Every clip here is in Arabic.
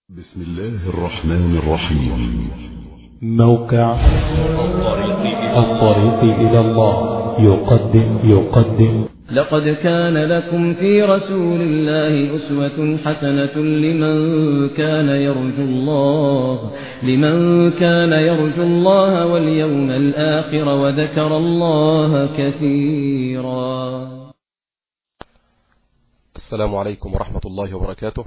بسم الله الرحمن الرحيم. موقع الطريق إلى الله يقدم لقد كان لكم في رسول الله أسوة حسنة لمن كان يرجو الله واليوم الآخر وذكر الله كثيرا. السلام عليكم ورحمة الله وبركاته.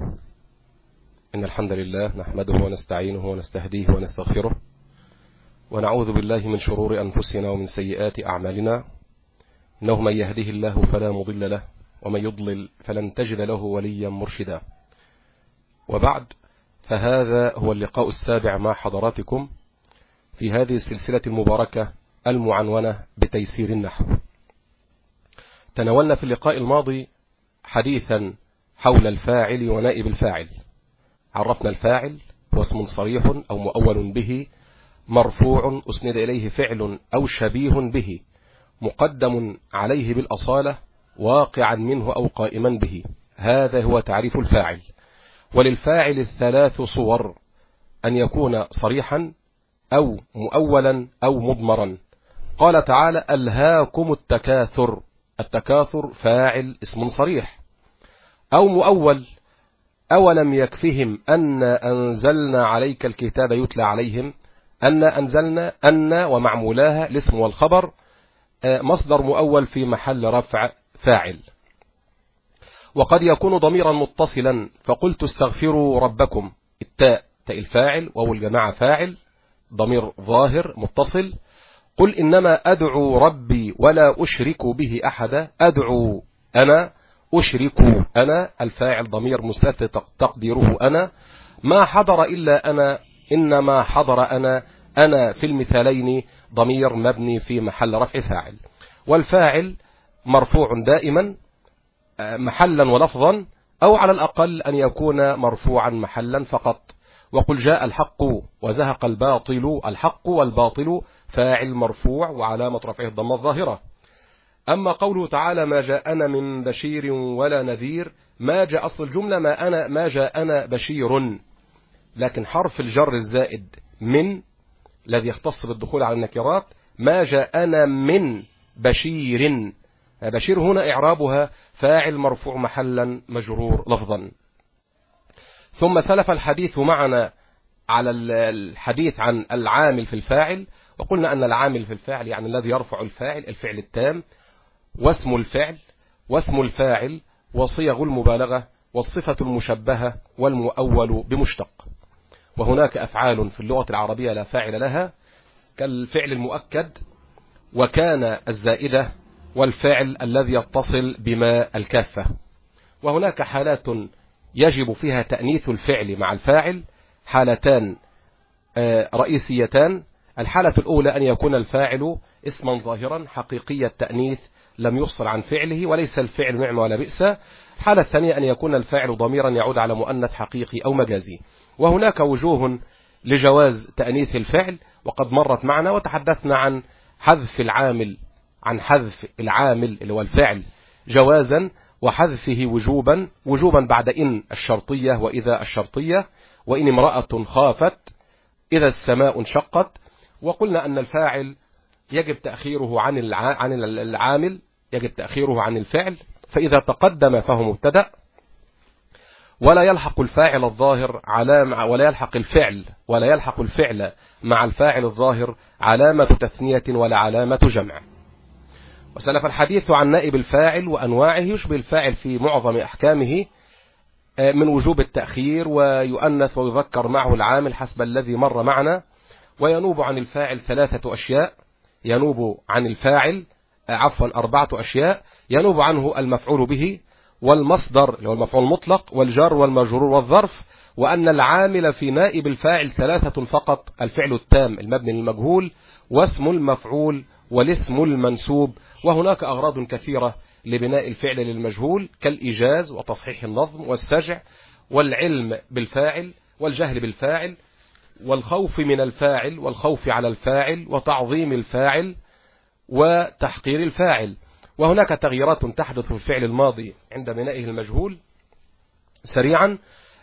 إن الحمد لله نحمده ونستعينه ونستهديه ونستغفره، ونعوذ بالله من شرور أنفسنا ومن سيئات أعمالنا، إنه من يهده الله فلا مضل له ومن يضلل فلن تجد له وليا مرشدا. وبعد، فهذا هو اللقاء السابع مع حضراتكم في هذه السلسلة المباركة المعنونة بتيسير النحو. تناولنا في اللقاء الماضي حديثا حول الفاعل ونائب الفاعل. عرفنا الفاعل هو اسم صريح أو مؤول به مرفوع أسند إليه فعل أو شبيه به مقدم عليه بالأصالة واقعا منه أو قائما به. هذا هو تعريف الفاعل. وللفاعل الثلاث صور: أن يكون صريحا أو مؤولا أو مضمرا. قال تعالى: ألهاكم التكاثر. التكاثر فاعل اسم صريح. أو مؤول: أولم يكفهم أن أنزلنا عليك الكتاب يتلى عليهم. أن أنزلنا، أن ومعمولاها الاسم والخبر، مصدر مؤول في محل رفع فاعل. وقد يكون ضميرا متصلا، فقلت استغفروا ربكم. التاء تاء الفاعل، وهو الجماعة فاعل، ضمير ظاهر متصل. قل إنما أدعو ربي ولا أشرك به أحدا. أدعو أنا، أشرك أنا، الفاعل ضمير مستتر تقديره أنا. ما حضر إلا أنا، إنما حضر أنا. أنا في المثالين ضمير مبني في محل رفع فاعل. والفاعل مرفوع دائما محلا ولفظا، أو على الأقل أن يكون مرفوعا محلا فقط. وقل جاء الحق وزهق الباطل. الحق والباطل فاعل مرفوع وعلامة رفعه الضمة الظاهرة. أما قوله تعالى: ما جاءنا من بشير ولا نذير. ما جاء أصل الجملة ما جاءنا بشير، لكن حرف الجر الزائد من الذي يختص بالدخول على النكرات. ما جاءنا من بشير. بشير هنا إعرابها فاعل مرفوع محلا مجرور لفظا. ثم سلف الحديث معنا على الحديث عن العامل في الفاعل، وقلنا أن العامل في الفاعل يعني الذي يرفع الفاعل، الفعل التام، واسم الفعل، واسم الفاعل، وصيغ المبالغة، والصفة المشبهة، والمؤول بمشتق. وهناك أفعال في اللغة العربية لا فاعل لها، كالفعل المؤكد، وكان الزائدة، والفعل الذي يتصل بما الكافة. وهناك حالات يجب فيها تأنيث الفعل مع الفاعل، حالتان رئيسيتان. الحالة الأولى أن يكون الفاعل اسما ظاهرا حقيقي التأنيث لم يفصل عن فعله وليس الفعل نعم ولا بئس. الحالة الثانية أن يكون الفاعل ضميرا يعود على مؤنث حقيقي أو مجازي. وهناك وجوه لجواز تأنيث الفعل وقد مرت معنا، وتحدثنا عن حذف العامل، اللي هو الفعل جوازا، وحذفه وجوبا بعد إن الشرطية وإذا الشرطية، وإن امرأة خافت، إذا السماء انشقت. وقلنا أن الفاعل يجب تأخيره عن العامل، يجب تأخيره عن الفعل، فإذا تقدم فهو مبتدأ، ولا يلحق الفاعل الظاهر ولا يلحق الفعل مع الفاعل الظاهر علامة تثنية ولا علامة جمع. وسلف الحديث عن نائب الفاعل وأنواعه. يشبه الفاعل في معظم أحكامه من وجوب التأخير، ويؤنث ويذكر معه العامل حسب الذي مر معنا. وينوب عن الفاعل 3 أشياء. ينوب عن الفاعل 4 أشياء. ينوب عنه المفعول به، والمصدر اللي هو المفعول المطلق، والجار والمجرور والظرف. وأن العامل في نائب الفاعل 3 فقط: الفعل التام المبني للمجهول، واسم المفعول، والاسم المنسوب. وهناك أغراض كثيرة لبناء الفعل للمجهول، كالإيجاز وتصحيح النظم والسجع، والعلم بالفاعل، والجهل بالفاعل، والخوف من الفاعل، والخوف على الفاعل، وتعظيم الفاعل، وتحقير الفاعل. وهناك تغييرات تحدث في الفعل الماضي عند بنائه المجهول. سريعا: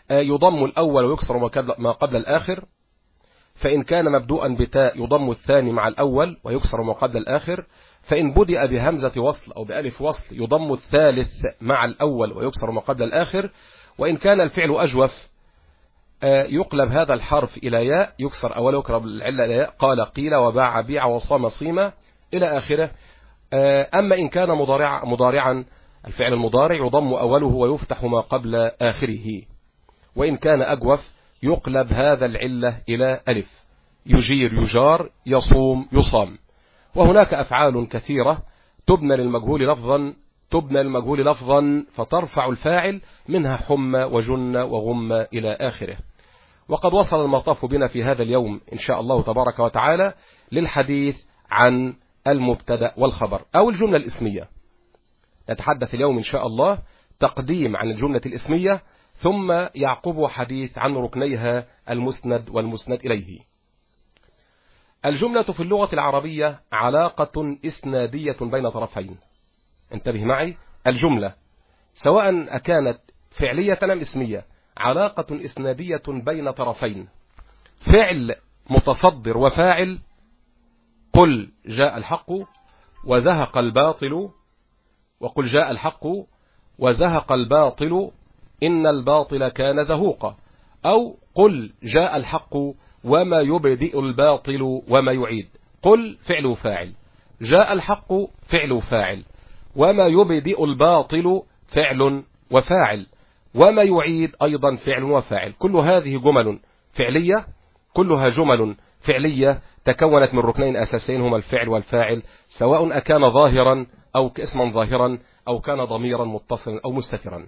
يضم الأول ويكسر ما قبل الآخر. فإن كان مبدوءا بتاء يضم الثاني مع الأول ويكسر ما قبل الآخر. فإن بدأ بهمزة وصل أو بألف وصل يضم الثالث مع الأول ويكسر ما قبل الآخر. وإن كان الفعل أجوف يقلب هذا الحرف إلى ياء يكسر أوله ويقلب العلة إلى ياء، قال قيل وباع بيع وصام صيمة إلى آخره. أما إن كان مضارعا الفعل المضارع يضم أوله ويفتح ما قبل آخره. وإن كان أجوف يقلب هذا العلة إلى ألف، يجير يجار، يصوم يصام. وهناك أفعال كثيرة تبنى للمجهول لفظا فترفع الفاعل، منها حمى وجن وغم إلى آخره. وقد وصل المطاف بنا في هذا اليوم إن شاء الله تبارك وتعالى للحديث عن المبتدأ والخبر أو الجملة الإسمية. نتحدث اليوم إن شاء الله تقديم عن الجملة الإسمية، ثم يعقب حديث عن ركنيها المسند والمسند إليه. الجملة في اللغة العربية علاقة إسنادية بين طرفين. انتبه معي، الجملة سواء كانت فعلية أم اسمية علاقة إسنادية بين طرفين، فعل متصدر وفاعل. قل جاء الحق وزهق الباطل، وقل جاء الحق وزهق الباطل إن الباطل كان زهوقا. أو قل جاء الحق وما يبدئ الباطل وما يعيد. قل فعل فاعل، جاء الحق فعل فاعل، وما يبدئ الباطل فعل وفاعل، وما يعيد أيضا فعل وفاعل. كل هذه جمل فعلية، كلها جمل فعلية تكونت من ركنين أساسيين هما الفعل والفاعل، سواء أكان ظاهرا أو كاسما ظاهرا أو كان ضميرا متصلا أو مستترا.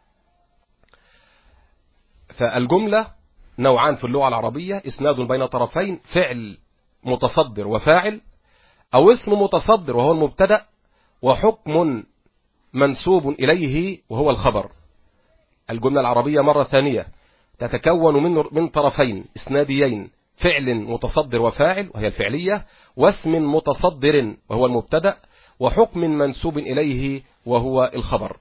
فالجملة نوعان في اللغة العربية: إسناد بين طرفين، فعل متصدر وفاعل، أو اسم متصدر وهو المبتدأ، وحكم منسوب إليه وهو الخبر. الجملة العربية مرة ثانية تتكون من طرفين إسناديين: فعل متصدر وفاعل وهي الفعلية، واسم متصدر وهو المبتدأ، وحكم منسوب إليه وهو الخبر.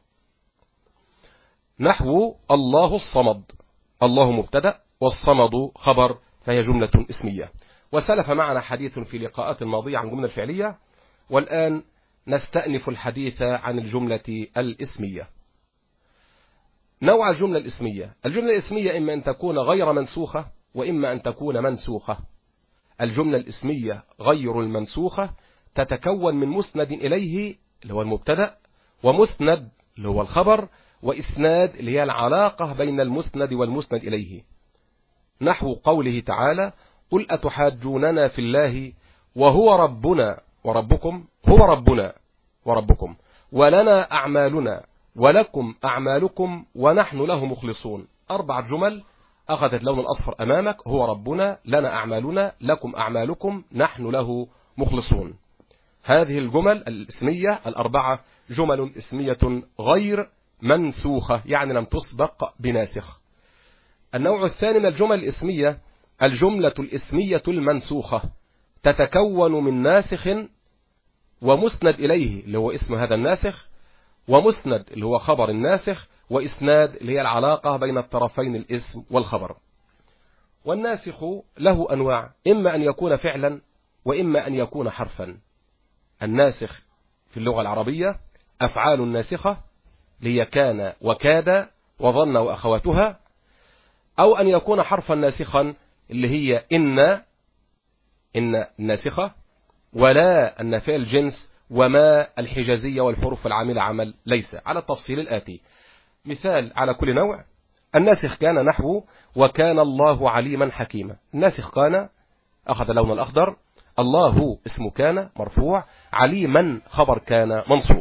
نحو الله الصمد، الله مبتدأ والصمد خبر، فهي جملة اسمية. وسلف معنا حديث في لقاءات ماضية عن جملة الفعلية، والآن نستأنف الحديث عن الجملة الاسمية. نوع الجملة الاسمية: الجملة الاسمية إما أن تكون غير منسوخة وإما أن تكون منسوخة. الجملة الاسمية غير المنسوخة تتكون من مسند إليه اللي هو المبتدأ، ومسند اللي هو الخبر، وإسناد اللي هي العلاقة بين المسند والمسند إليه. نحو قوله تعالى: قل أتحاجوننا في الله وهو ربنا وربكم، هو ربنا وربكم، ولنا أعمالنا ولكم أعمالكم ونحن له مخلصون. 4 جمل أخذت لون الأصفر أمامك: هو ربنا، لنا أعمالنا، لكم أعمالكم، نحن له مخلصون. هذه الجمل الاسمية 4 جمل اسمية غير منسوخة، يعني لم تسبق بناسخ. النوع الثاني من الجمل الاسمية الجملة الاسمية المنسوخة، تتكون من ناسخ ومسند إليه اللي هو اسم هذا الناسخ، ومسند اللي هو خبر الناسخ، وإسناد اللي هي العلاقة بين الطرفين الاسم والخبر. والناسخ له أنواع: إما أن يكون فعلا وإما أن يكون حرفا. الناسخ في اللغة العربية أفعال الناسخة اللي هي كان وكاد وظن وأخواتها، أو أن يكون حرفا ناسخا اللي هي إن الناسخة، ولا النافية الجنس، وما الحجازية والحروف العاملة عمل ليس، على التفصيل الآتي. مثال على كل نوع: الناسخ كان نحو وكان الله عليما حكيما. الناسخ كان أخذ اللون الأخضر، الله اسم كان مرفوع، عليما خبر كان منصوب،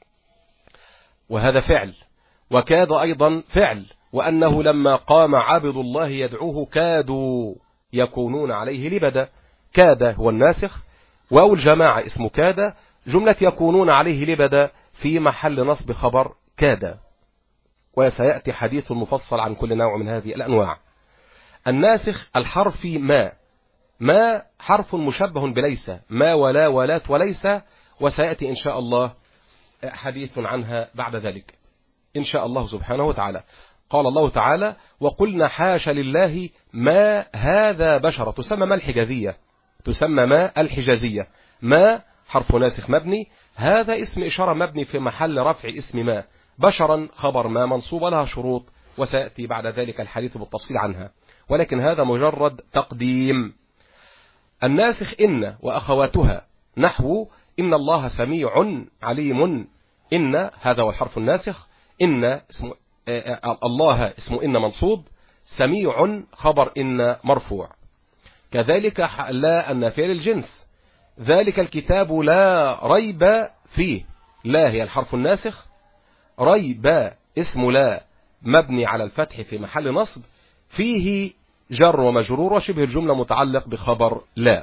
وهذا فعل. وكاد أيضا فعل، وأنه لما قام عبد الله يدعوه كادوا يكونون عليه لبدا. كاد هو الناسخ، واو الجماعة اسم كاد، جملة يكونون عليه لبدا في محل نصب خبر كاد. وسيأتي حديث مفصل عن كل نوع من هذه الأنواع. الناسخ الحرفي ما حرف مشبه بليس، ما ولا ولات وليس، وسيأتي إن شاء الله حديث عنها بعد ذلك إن شاء الله سبحانه وتعالى. قال الله تعالى وقلنا حاش لله ما هذا بشر، تسمى ما الحجازية، تسمى ما الحجازية. ما حرف ناسخ مبني، هذا اسم إشارة مبني في محل رفع اسم ما، بشرا خبر ما منصوب لها شروط وسيأتي بعد ذلك الحديث بالتفصيل عنها، ولكن هذا مجرد تقديم. الناسخ إن وأخواتها نحو إن الله سميع عليم، إن هذا هو الحرف الناسخ، إن اسم الله اسم إن منصوب، سميع خبر إن مرفوع. كذلك لا النافية للجنس، ذلك الكتاب لا ريب فيه، لا هي الحرف الناسخ، ريب اسم لا مبني على الفتح في محل نصب، فيه جر ومجرور وشبه الجملة متعلق بخبر لا.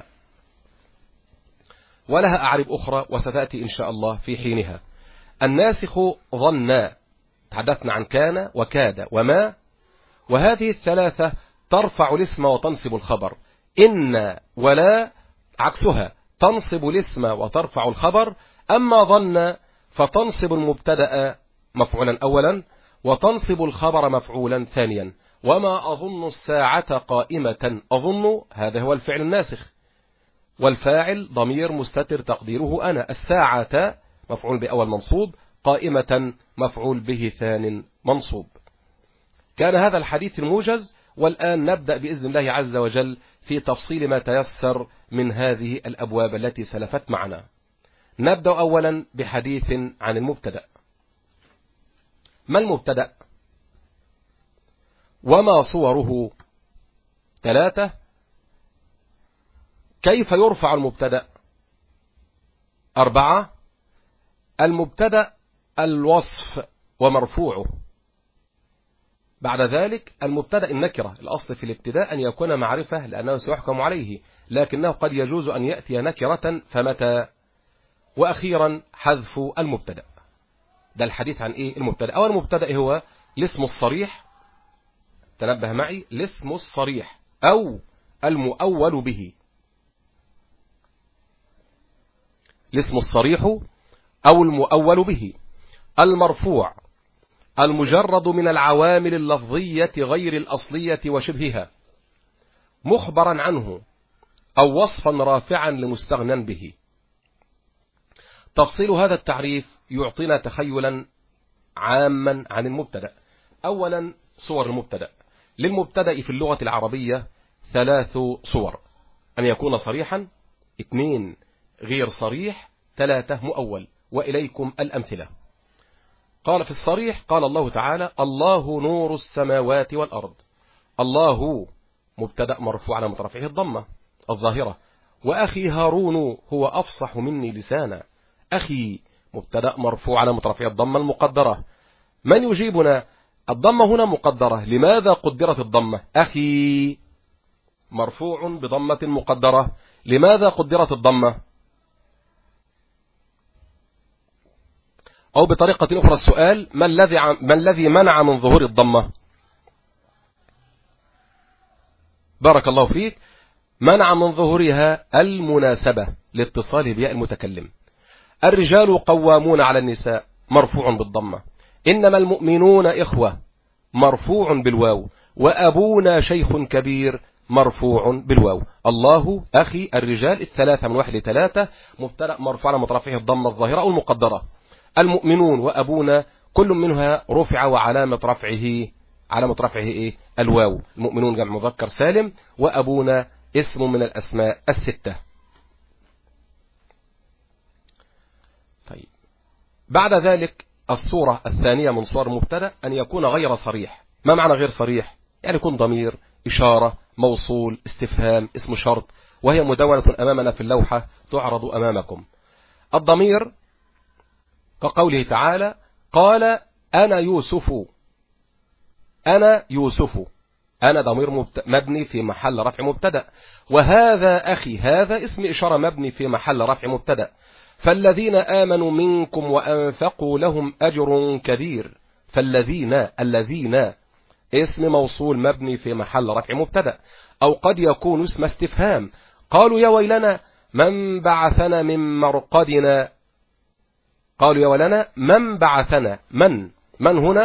ولها أعرب أخرى وستأتي إن شاء الله في حينها. الناسخ ظن، تحدثنا عن كان وكاد وما، وهذه الثلاثة ترفع الاسم وتنصب الخبر. إن ولا عكسها، تنصب الاسم وترفع الخبر. أما ظن فتنصب المبتدأ مفعولا أولا وتنصب الخبر مفعولا ثانيا. وما أظن الساعة قائمة، أظن هذا هو الفعل الناسخ، والفاعل ضمير مستتر تقديره أنا، الساعة مفعول بأول منصوب، قائمة مفعول به ثان منصوب. كان هذا الحديث الموجز، والآن نبدأ بإذن الله عز وجل في تفصيل ما تيسر من هذه الأبواب التي سلفت معنا. نبدأ أولا بحديث عن المبتدأ. ما المبتدأ؟ وما صوره؟ 3. كيف يرفع المبتدأ؟ 4. المبتدأ الوصف ومرفوعه. بعد ذلك المبتدأ النكرة، الأصل في الابتداء أن يكون معرفة لأنه سيحكم عليه، لكنه قد يجوز أن يأتي نكرة فمتى. وأخيرا حذف المبتدأ. ده الحديث عن إيه المبتدأ. أول المبتدأ هو الاسم الصريح، تنبه معي، الاسم الصريح أو المؤول به. الاسم الصريح أو المؤول به. المرفوع المجرد من العوامل اللفظية غير الأصلية وشبهها، مخبرا عنه أو وصفا رافعا لمستغنى به. تفصيل هذا التعريف يعطينا تخيلا عاما عن المبتدأ. أولا صور المبتدأ. للمبتدأ في اللغة العربية 3 صور: أن يكون صريحا، 2 غير صريح، 3 مؤول. وإليكم الأمثلة. قال في الصريح قال الله تعالى الله نور السماوات والأرض. الله مبتدأ مرفوع على رفعه الضمة الظاهرة، وأخي هارون هو أفصح مني لسانا. أخي مبتدأ مرفوع على رفعه الضمة المقدرة. من يجيبنا؟ الضمة هنا مقدرة، لماذا قدرت الضمة؟ أخي مرفوع بضمة مقدرة، لماذا قدرت الضمة؟ أو بطريقة أخرى السؤال: ما الذي منع من ظهور الضمة؟ بارك الله فيك. منع من ظهورها المناسبة لاتصال بياء المتكلم. الرجال قوامون على النساء مرفوع بالضمة. إنما المؤمنون إخوة مرفوع بالواو. وأبونا شيخ كبير مرفوع بالواو. الله أخي الرجال 3 من 1 ل3 مبتدأ مرفوع على رفعه الضمة الظاهرة أو المقدرة. المؤمنون وأبونا كل منها رفع وعلامة رفعه إيه؟ الواو. المؤمنون جمع مذكر سالم، وأبونا اسم من الأسماء 6. طيب، بعد ذلك الصورة الثانية من صور المبتدأ أن يكون غير صريح. ما معنى غير صريح؟ يعني يكون ضمير، إشارة، موصول، استفهام، اسم شرط، وهي مدونة أمامنا في اللوحة تعرض أمامكم. الضمير كقوله تعالى قال أنا يوسف. أنا يوسف، أنا ضمير مبني في محل رفع مبتدأ. وهذا أخي، هذا اسم إشارة مبني في محل رفع مبتدأ. فالذين آمنوا منكم وأنفقوا لهم أجر كبير. الذين اسم موصول مبني في محل رفع مبتدأ. أو قد يكون اسم استفهام. قالوا يا ويلنا من بعثنا من مرقدنا. قالوا يا ويلنا من بعثنا. من هنا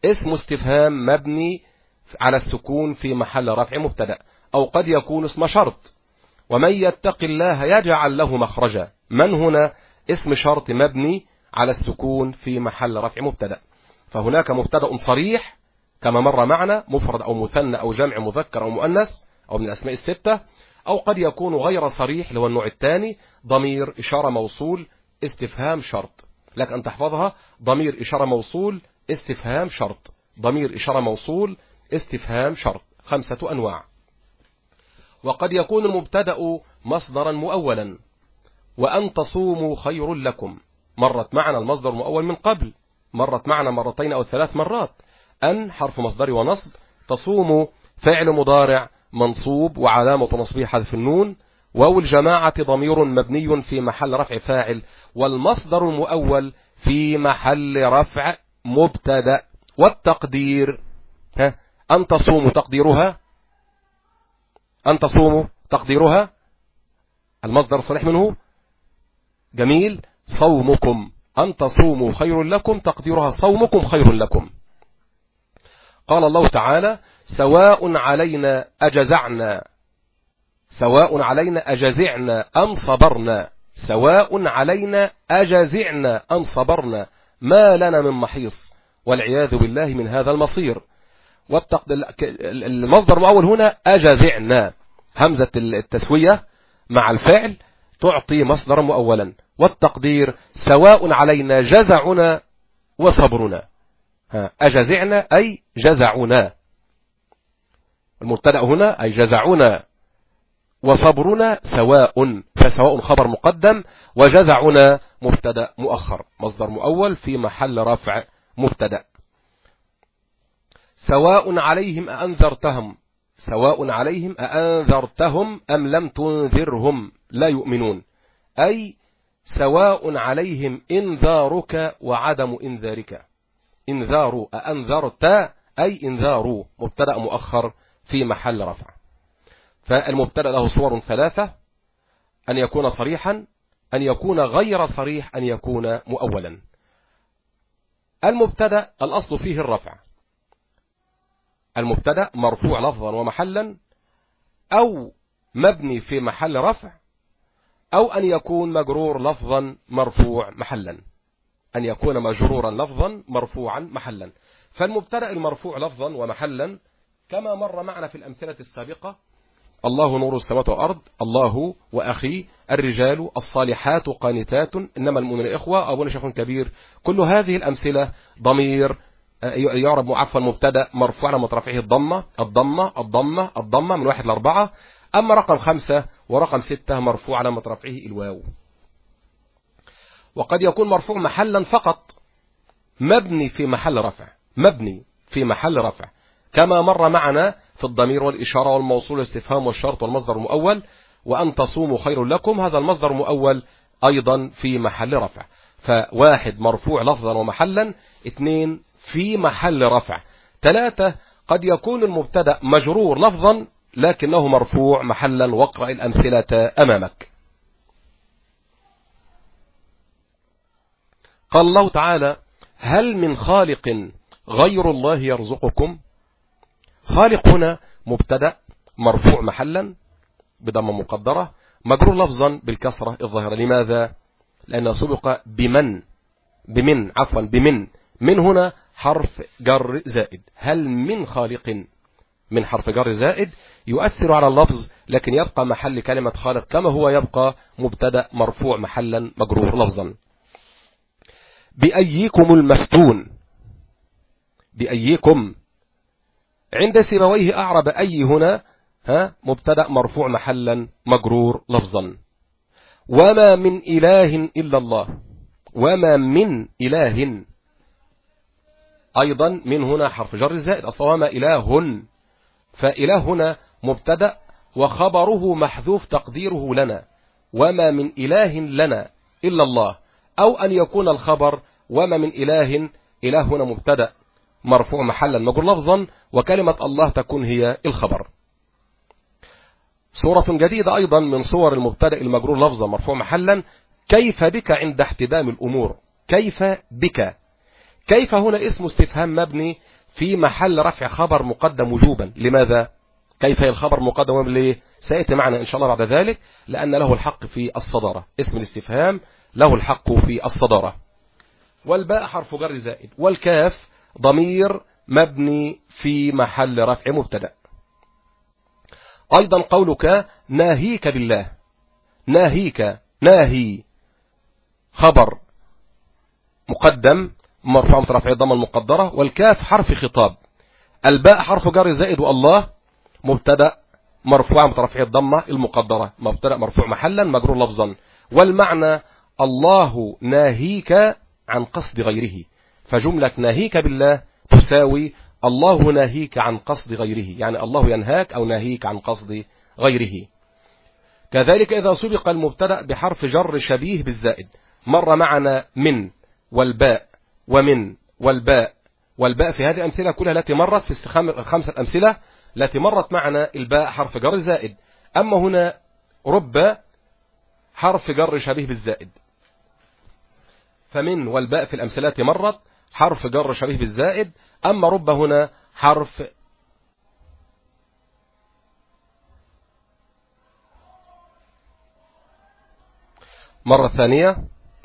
اسم استفهام مبني على السكون في محل رفع مبتدأ، أو قد يكون اسم شرط، ومن يتق الله يجعل له مخرجا. من هنا اسم شرط مبني على السكون في محل رفع مبتدأ. فهناك مبتدأ صريح كما مر معنا، مفرد أو مثنى أو جمع مذكر أو مؤنث أو من الأسماء الستة، أو قد يكون غير صريح اللي هو النوع الثاني، ضمير إشارة موصول استفهام شرط. لك أن تحفظها: ضمير إشارة موصول استفهام شرط، ضمير إشارة موصول استفهام شرط، 5 أنواع. وقد يكون المبتدأ مصدرا مؤولا، وأن تصوموا خير لكم. مرت معنا المصدر المؤول من قبل، مرت معنا 2 أو 3 مرات. أن حرف مصدر ونصب، تصوموا فعل مضارع منصوب وعلامة نصبه حذف النون، واو الجماعة ضمير مبني في محل رفع فاعل، والمصدر المؤول في محل رفع مبتدأ. والتقدير أن تصوموا تقديرها، أن تصوموا تقديرها المصدر الصريح منه جميل صومكم، أن تصوموا خير لكم تقديرها صومكم خير لكم. قال الله تعالى: سواء علينا أجزعنا، سواء علينا أجزعنا أم صبرنا، سواء علينا أجزعنا أم صبرنا، ما لنا من محيص، والعياذ بالله من هذا المصير. المصدر الأول هنا أجزعنا، همزة التسوية مع الفعل تعطي مصدرا مؤولا، والتقدير سواء علينا جزعنا وصبرنا. أجزعنا أي جزعنا، المبتدأ هنا أي جزعنا، وصبرنا سواء، فسواء خبر مقدم، وجزعنا مبتدأ مؤخر، مصدر مؤول في محل رفع مبتدأ. سواء عليهم أأنذرتهم، سواء عليهم أأنذرتهم أم لم تنذرهم لا يؤمنون، أي سواء عليهم إنذارك وعدم إنذارك. إنذار أأنذرت أي إنذار، مبتدأ مؤخر في محل رفع. فالمبتدأ له صور 3: أن يكون صريحا، أن يكون غير صريح، أن يكون مؤولا. المبتدأ الأصل فيه الرفع، المبتدأ مرفوع لفظا ومحلا، أو مبني في محل رفع، أو أن يكون مجرور لفظا مرفوع محلا، أن يكون مجرورا لفظا مرفوعا محلا. فالمبتدأ المرفوع لفظا ومحلا كما مر معنا في الأمثلة السابقة: الله نور السماوات والأرض، الله وأخي، الرجال، الصالحات قانتات، إنما المؤمنون إخوة، أبونا شيخ كبير. كل هذه الأمثلة ضمير يعرب عفوا مبتدأ مرفوع على رفعه الضمة الضمة الضمة الضمة من 1 ل 4. أما رقم 5 ورقم 6 مرفوع على رفعه الواو. وقد يكون مرفوع محلا فقط، مبني في محل رفع، مبني في محل رفع كما مر معنا في الضمير والإشارة والموصول والاستفهام والشرط والمصدر المؤول. وأن تصوموا خير لكم، هذا المصدر المؤول أيضا في محل رفع. فواحد مرفوع لفظا ومحلا، 2 في محل رفع، 3 قد يكون المبتدأ مجرور لفظا لكنه مرفوع محلا. واقرأ الأمثلة أمامك. قال الله تعالى: هل من خالق غير الله يرزقكم. خالق هنا مبتدأ مرفوع محلا بضمة مقدرة، مجرور لفظا بالكسرة الظاهرة. لماذا؟ لأنه سبق بمن، بمن من هنا حرف جر زائد. هل من خالق، من حرف جر زائد يؤثر على اللفظ، لكن يبقى محل كلمة خالق كما هو، يبقى مبتدأ مرفوع محلا مجرور لفظا. بأيكم المفتون، بأيكم عند سيبويه أعرب أي هنا مبتدأ مرفوع محلا مجرور لفظا. وما من إله إلا الله، وما من إله أيضا من هنا حرف جر زائد، أصلا وما إله، فإله هنا مبتدأ وخبره محذوف تقديره لنا، وما من إله لنا إلا الله، أو أن يكون الخبر وما من إله، إله هنا مبتدأ مرفوع محلا مجرور لفظا، وكلمة الله تكون هي الخبر. صورة جديدة أيضا من صور المبتدأ المجرور لفظا مرفوع محلا: كيف بك عند احتدام الأمور. كيف بك، كيف هنا اسم استفهام مبني في محل رفع خبر مقدم وجوبا. لماذا؟ كيف الخبر مقدم وجوبا؟ ليه؟ سيأتي معنا إن شاء الله بعد ذلك، لأن له الحق في الصدارة. اسم الاستفهام له الحق في الصدارة. والباء حرف جر زائد، والكاف ضمير مبني في محل رفع مبتدأ. أيضا قولك ناهيك بالله، ناهيك، ناهي خبر مقدم مرفوع برفع الضمة المقدرة، والكاف حرف خطاب. الباء حرف جر زائد، والله مبتدأ مرفوع برفع الضمة المقدرة، مبتدأ مرفوع محلا مجرور لفظا. والمعنى الله ناهيك عن قصد غيره، فجملة ناهيك بالله تساوي الله ناهيك عن قصد غيره، يعني الله ينهاك أو ناهيك عن قصد غيره. كذلك إذا سبق المبتدأ بحرف جر شبيه بالزائد، مر معنا من والباء ومن والباء، والباء في هذه الأمثلة كلها التي مرت في الخمسة أمثلة التي مرت معنا الباء حرف جر زائد. أما هنا رب حرف جر شبيه بالزائد، فمن والباء في الأمثلة التي مرت حرف جر شبيه بالزائد، أما رب هنا حرف مرة ثانية.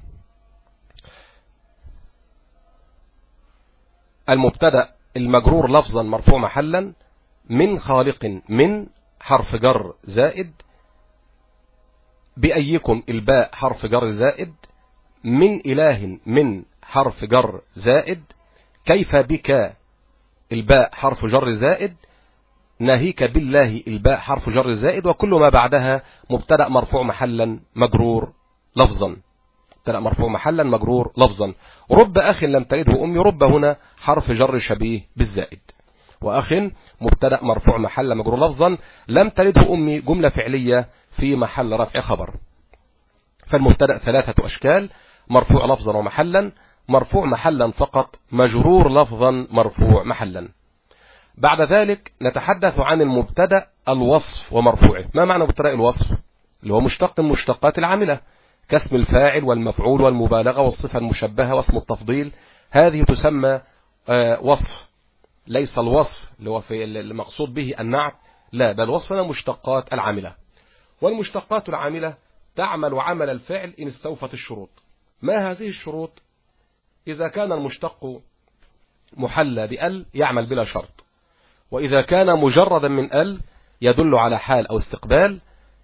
المبتدأ المجرور لفظا مرفوع محلا، من خالق، من حرف جر زائد، بأيكم الباء حرف جر زائد، من إله من حرف جر زائد، كيف بك الباء حرف جر زائد، ناهيك بالله الباء حرف جر زائد، وكل ما بعدها مبتدأ مرفوع محلا مجرور لفظا، مبتدأ مرفوع محلا مجرور لفظا. رب أخ لم تلده أمي، رب هنا حرف جر شبيه بالزائد، وأخ مبتدأ مرفوع محلا مجرور لفظا، لم تلده أمي جملة فعلية في محل رفع خبر. فالمبتدأ ثلاثة أشكال: مرفوع لفظا ومحلا، مرفوع محلا فقط، مجرور لفظا مرفوع محلا. بعد ذلك نتحدث عن المبتدأ الوصف ومرفوعه. ما معنى مبتدأ الوصف؟ اللي هو مشتق من مشتقات العاملة، كاسم الفاعل والمفعول والمبالغة والصفة المشبهة واسم التفضيل، هذه تسمى وصف. ليس الوصف اللي هو في المقصود به النعت، لا، بل وصفنا مشتقات العاملة. والمشتقات العاملة تعمل عمل الفعل إن استوفت الشروط. ما هذه الشروط؟ إذا كان المشتق محلى بأل يعمل بلا شرط، وإذا كان مجردا من أل يدل على حال أو استقبال.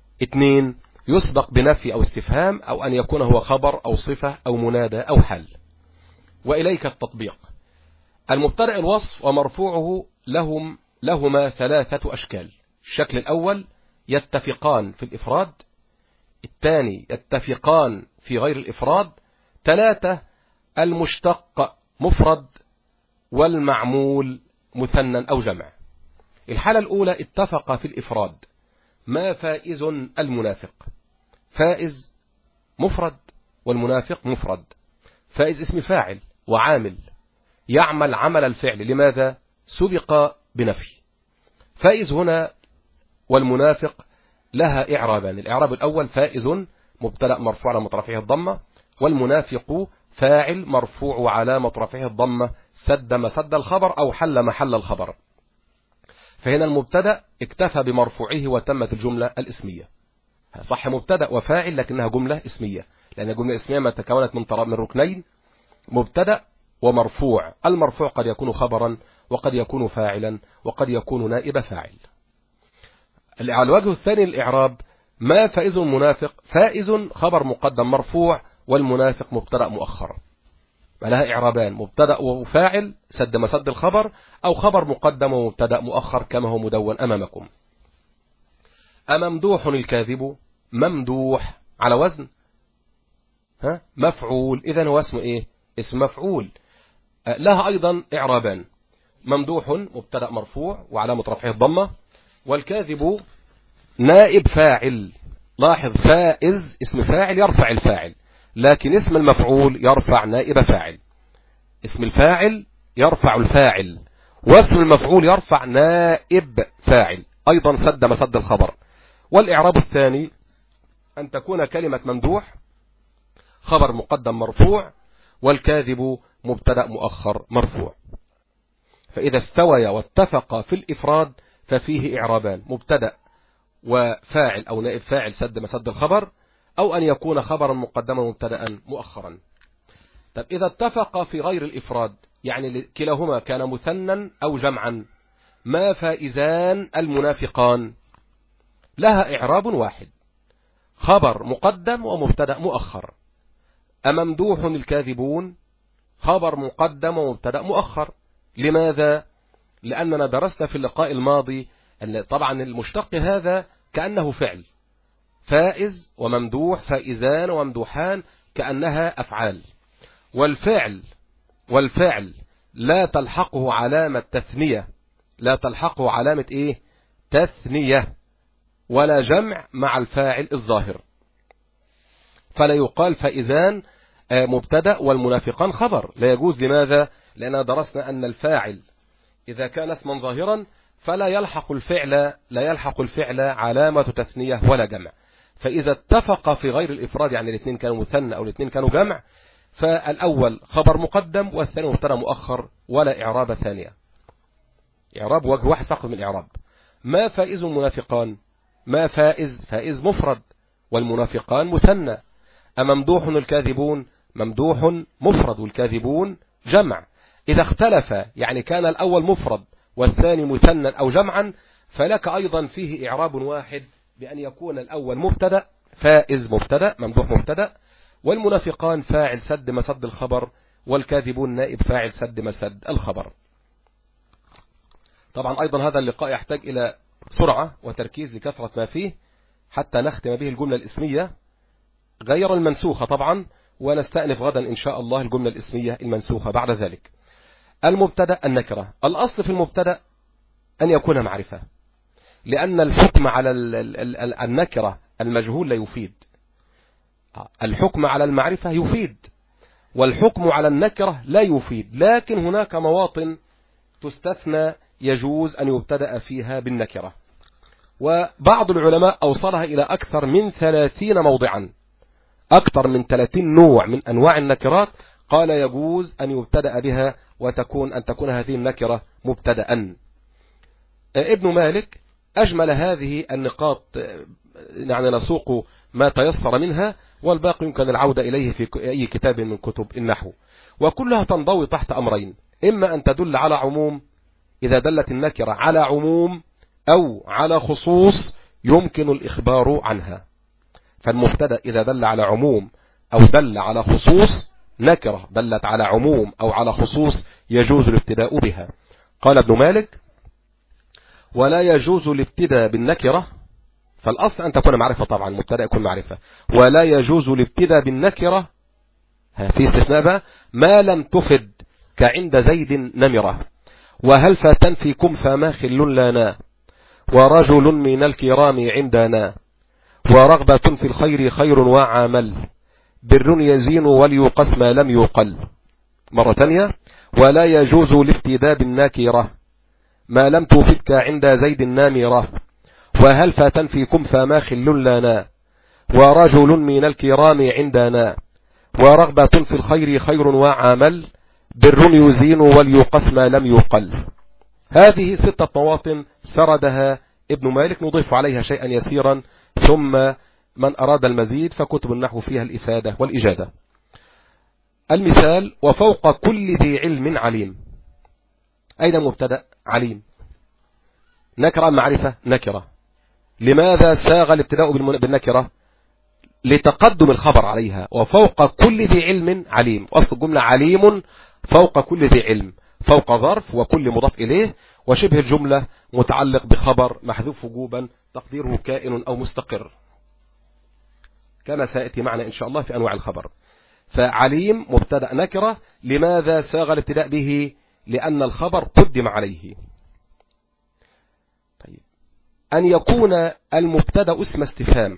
2 يسبق بنفي أو استفهام، أو أن يكون هو خبر أو صفة أو منادى أو حال. وإليك التطبيق. المبتدأ الوصف ومرفوعه لهما ثلاثة أشكال. الشكل الأول يتفقان في الإفراد، الثاني يتفقان في غير الإفراد، 3 المشتق مفرد والمعمول مثنى أو جمع. الحالة الأولى اتفق في الإفراد. ما فائز المنافق؟ فائز مفرد والمنافق مفرد. فائز اسم فاعل وعامل يعمل عمل الفعل، لماذا؟ سبق بنفي. فائز هنا والمنافق لها إعرابان. الإعراب الأول فائز مبتدأ مرفوع على رفعه الضمة، والمنافق فاعل مرفوع على رفعه الضمة سد مسد الخبر أو حل محل الخبر. فهنا المبتدأ اكتفى بمرفوعه وتمت الجملة الاسمية. صح مبتدأ وفاعل لكنها جملة اسمية، لأن الجملة الاسمية ما تكونت من ركنين: مبتدأ ومرفوع. المرفوع قد يكون خبرا وقد يكون فاعلا وقد يكون نائب فاعل. الوجه الثاني للإعراب: ما فائز المنافق؟ فائز خبر مقدم مرفوع، والمنافق مبتدأ مؤخر. لها إعرابان: مبتدأ وفاعل سد مسد الخبر، أو خبر مقدم ومبتدأ مؤخر كما هو مدون أمامكم. أممدوح الكاذب؟ ممدوح على وزن مفعول، إذن هو اسم إيه؟ اسم مفعول. لها أيضا إعرابان: ممدوح مبتدأ مرفوع وعلامة رفعه الضمة، والكاذب نائب فاعل. لاحظ، فائز اسم فاعل يرفع الفاعل، لكن اسم المفعول يرفع نائب فاعل. اسم الفاعل يرفع الفاعل، واسم المفعول يرفع نائب فاعل، أيضا سد مسد الخبر. والإعراب الثاني أن تكون كلمة ممدوح خبر مقدم مرفوع، والكاذب مبتدأ مؤخر مرفوع. فإذا استويا واتفقا في الإفراد ففيه إعرابان: مبتدأ وفاعل أو نائب فاعل سد مسد الخبر، أو أن يكون خبرا مقدما مبتدأ مؤخرا. طب إذا اتفقا في غير الإفراد، يعني كلاهما كان مثنى أو جمعا، ما فائزان المنافقان؟ لها إعراب واحد: خبر مقدم ومبتدأ مؤخر. أممدوح الكاذبون خبر مقدم ومبتدأ مؤخر. لماذا؟ لأننا درسنا في اللقاء الماضي أن طبعا المشتق هذا كأنه فعل، فائز وممدوح، فائزان وممدوحان كأنها أفعال، والفعل لا تلحقه علامة تثنية، لا تلحقه علامة إيه؟ تثنية، ولا جمع مع الفاعل الظاهر، فلا يقال فائزان مبتدأ والمنافقان خبر، لا يجوز. لماذا؟ لأننا درسنا أن الفاعل إذا كان اسما ظاهرا فلا يلحق الفعل علامة تثنية ولا جمع. فإذا اتفق في غير الإفراد، يعني الاثنين كانوا مثنى أو الاثنين كانوا جمع، فالأول خبر مقدم والثاني مبتدأ مؤخر، ولا إعراب ثانية، إعراب وجه واحد فقط من الإعراب. ما فائز المنافقان؟ ما فائز مفرد، والمنافقان مثنى. أممدوح الكاذبون؟ ممدوح مفرد والكاذبون جمع. إذا اختلف، يعني كان الأول مفرد والثاني مثنى أو جمعا، فلك أيضا فيه إعراب واحد، بأن يكون الأول مبتدأ، فائز مبتدأ، ممدوح مبتدأ، والمنافقان فاعل سد مسد الخبر، والكاذبون نائب فاعل سد مسد الخبر. طبعا أيضا هذا اللقاء يحتاج إلى سرعة وتركيز لكثرة ما فيه حتى نختم به الجملة الإسمية غير المنسوخة طبعا، ونستأنف غدا إن شاء الله الجملة الإسمية المنسوخة بعد ذلك. المبتدأ النكرة. الأصل في المبتدأ أن يكون معرفة، لأن الحكم على النكرة المجهول لا يفيد. الحكم على المعرفة يفيد، والحكم على النكرة لا يفيد، لكن هناك مواطن تستثنى يجوز أن يبتدأ فيها بالنكرة، وبعض العلماء أوصلها إلى أكثر من 30 موضعا، أكثر من 30 نوع من أنواع النكرات قال يجوز أن يبتدأ بها أن تكون هذه النكرة مبتدأ. ابن مالك أجمل هذه النقاط، يعني نسوق ما تيسر منها، والباقي يمكن العودة إليه في أي كتاب من كتب النحو، وكلها تنضوي تحت أمرين: إما أن تدل على عموم، إذا دلت النكرة على عموم أو على خصوص يمكن الإخبار عنها. فالمبتدأ إذا دل على عموم أو دل على خصوص، نكرة دلت على عموم أو على خصوص يجوز الابتداء بها. قال ابن مالك: ولا يجوز الابتداء بالنكرة، فالأصل أن تكون معرفة، طبعا المبتدأ يكون معرفة، ولا يجوز الابتداء بالنكرة في استثناء بقى: ما لم تفد كعند زيد نمرة، وهل فتنفيكم فما خل لنا، ورجل من الكرام عندنا، ورغبة في الخير خير وعمل، بر يزين وليقس ما لم يقل. مرة ثانية: ولا يجوز الابتداء بالنكرة ما لم تفدك عند زيد نامرة، وهل فتنفيكم فما خل لنا، ورجل من الكرام عندنا، ورغبة في الخير خير وعمل، بر يزين وليقس ما لم يقل. هذه 6 مواطن سردها ابن مالك، نضيف عليها شيئا يسيرا، ثم من أراد المزيد فكتب النحو فيها الإفادة والإجادة. المثال: وفوق كل ذي علم عليم. أين مبتدأ؟ عليم. نكرة معرفة؟ نكرة. لماذا ساغ الابتداء بالنكرة؟ لتقدم الخبر عليها. وفوق كل ذي علم عليم، أصل الجملة عليم فوق كل ذي علم، فوق ظرف وكل مضاف إليه، وشبه الجملة متعلق بخبر محذوف وجوبا تقديره كائن أو مستقر، كما سيأتي معنا إن شاء الله في أنواع الخبر. فعليم مبتدأ نكرة. لماذا ساغ الابتداء به؟ لأن الخبر قدم عليه. طيب، أن يكون المبتدأ اسم استفهام،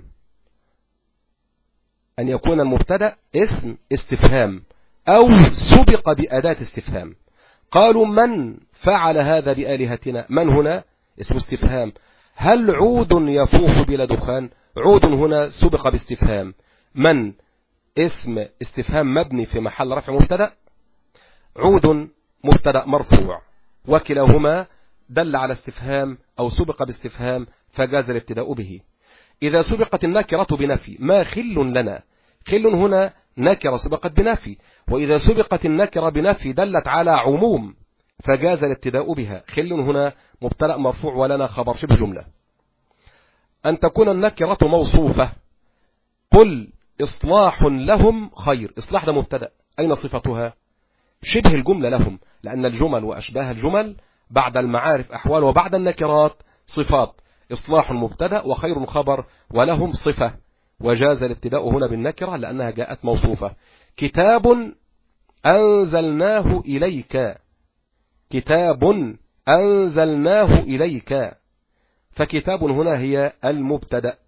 أن يكون المبتدأ اسم استفهام أو سبق بأداة استفهام. قالوا: من فعل هذا بآلهتنا؟ من هنا اسم استفهام. هل عود يفوح بلا دخان؟ عود هنا سبق باستفهام. من اسم استفهام مبني في محل رفع مبتدأ. عود مبتدأ مرفوع، وكلاهما دل على استفهام أو سبق باستفهام فجاز الابتداء به. إذا سبقت النكرة بنفي ما خل لنا، خل هنا نكرة سبقت بنفي، وإذا سبقت النكرة بنفي دلت على عموم فجاز الابتداء بها. خل هنا مبتدأ مرفوع ولنا خبر شبه جملة. أن تكون النكرة موصوفة. قل إصلاح لهم خير. إصلاح ده مبتدأ، أين صفتها؟ شبه الجملة لهم، لأن الجمل وأشباه الجمل بعد المعارف أحوال وبعد النكرات صفات. إصلاح مبتدأ وخير خبر ولهم صفة، وجاز الابتداء هنا بالنكرة لأنها جاءت موصوفة. كتاب أنزلناه إليك، كتاب أنزلناه إليك، فكتاب هنا هي المبتدأ.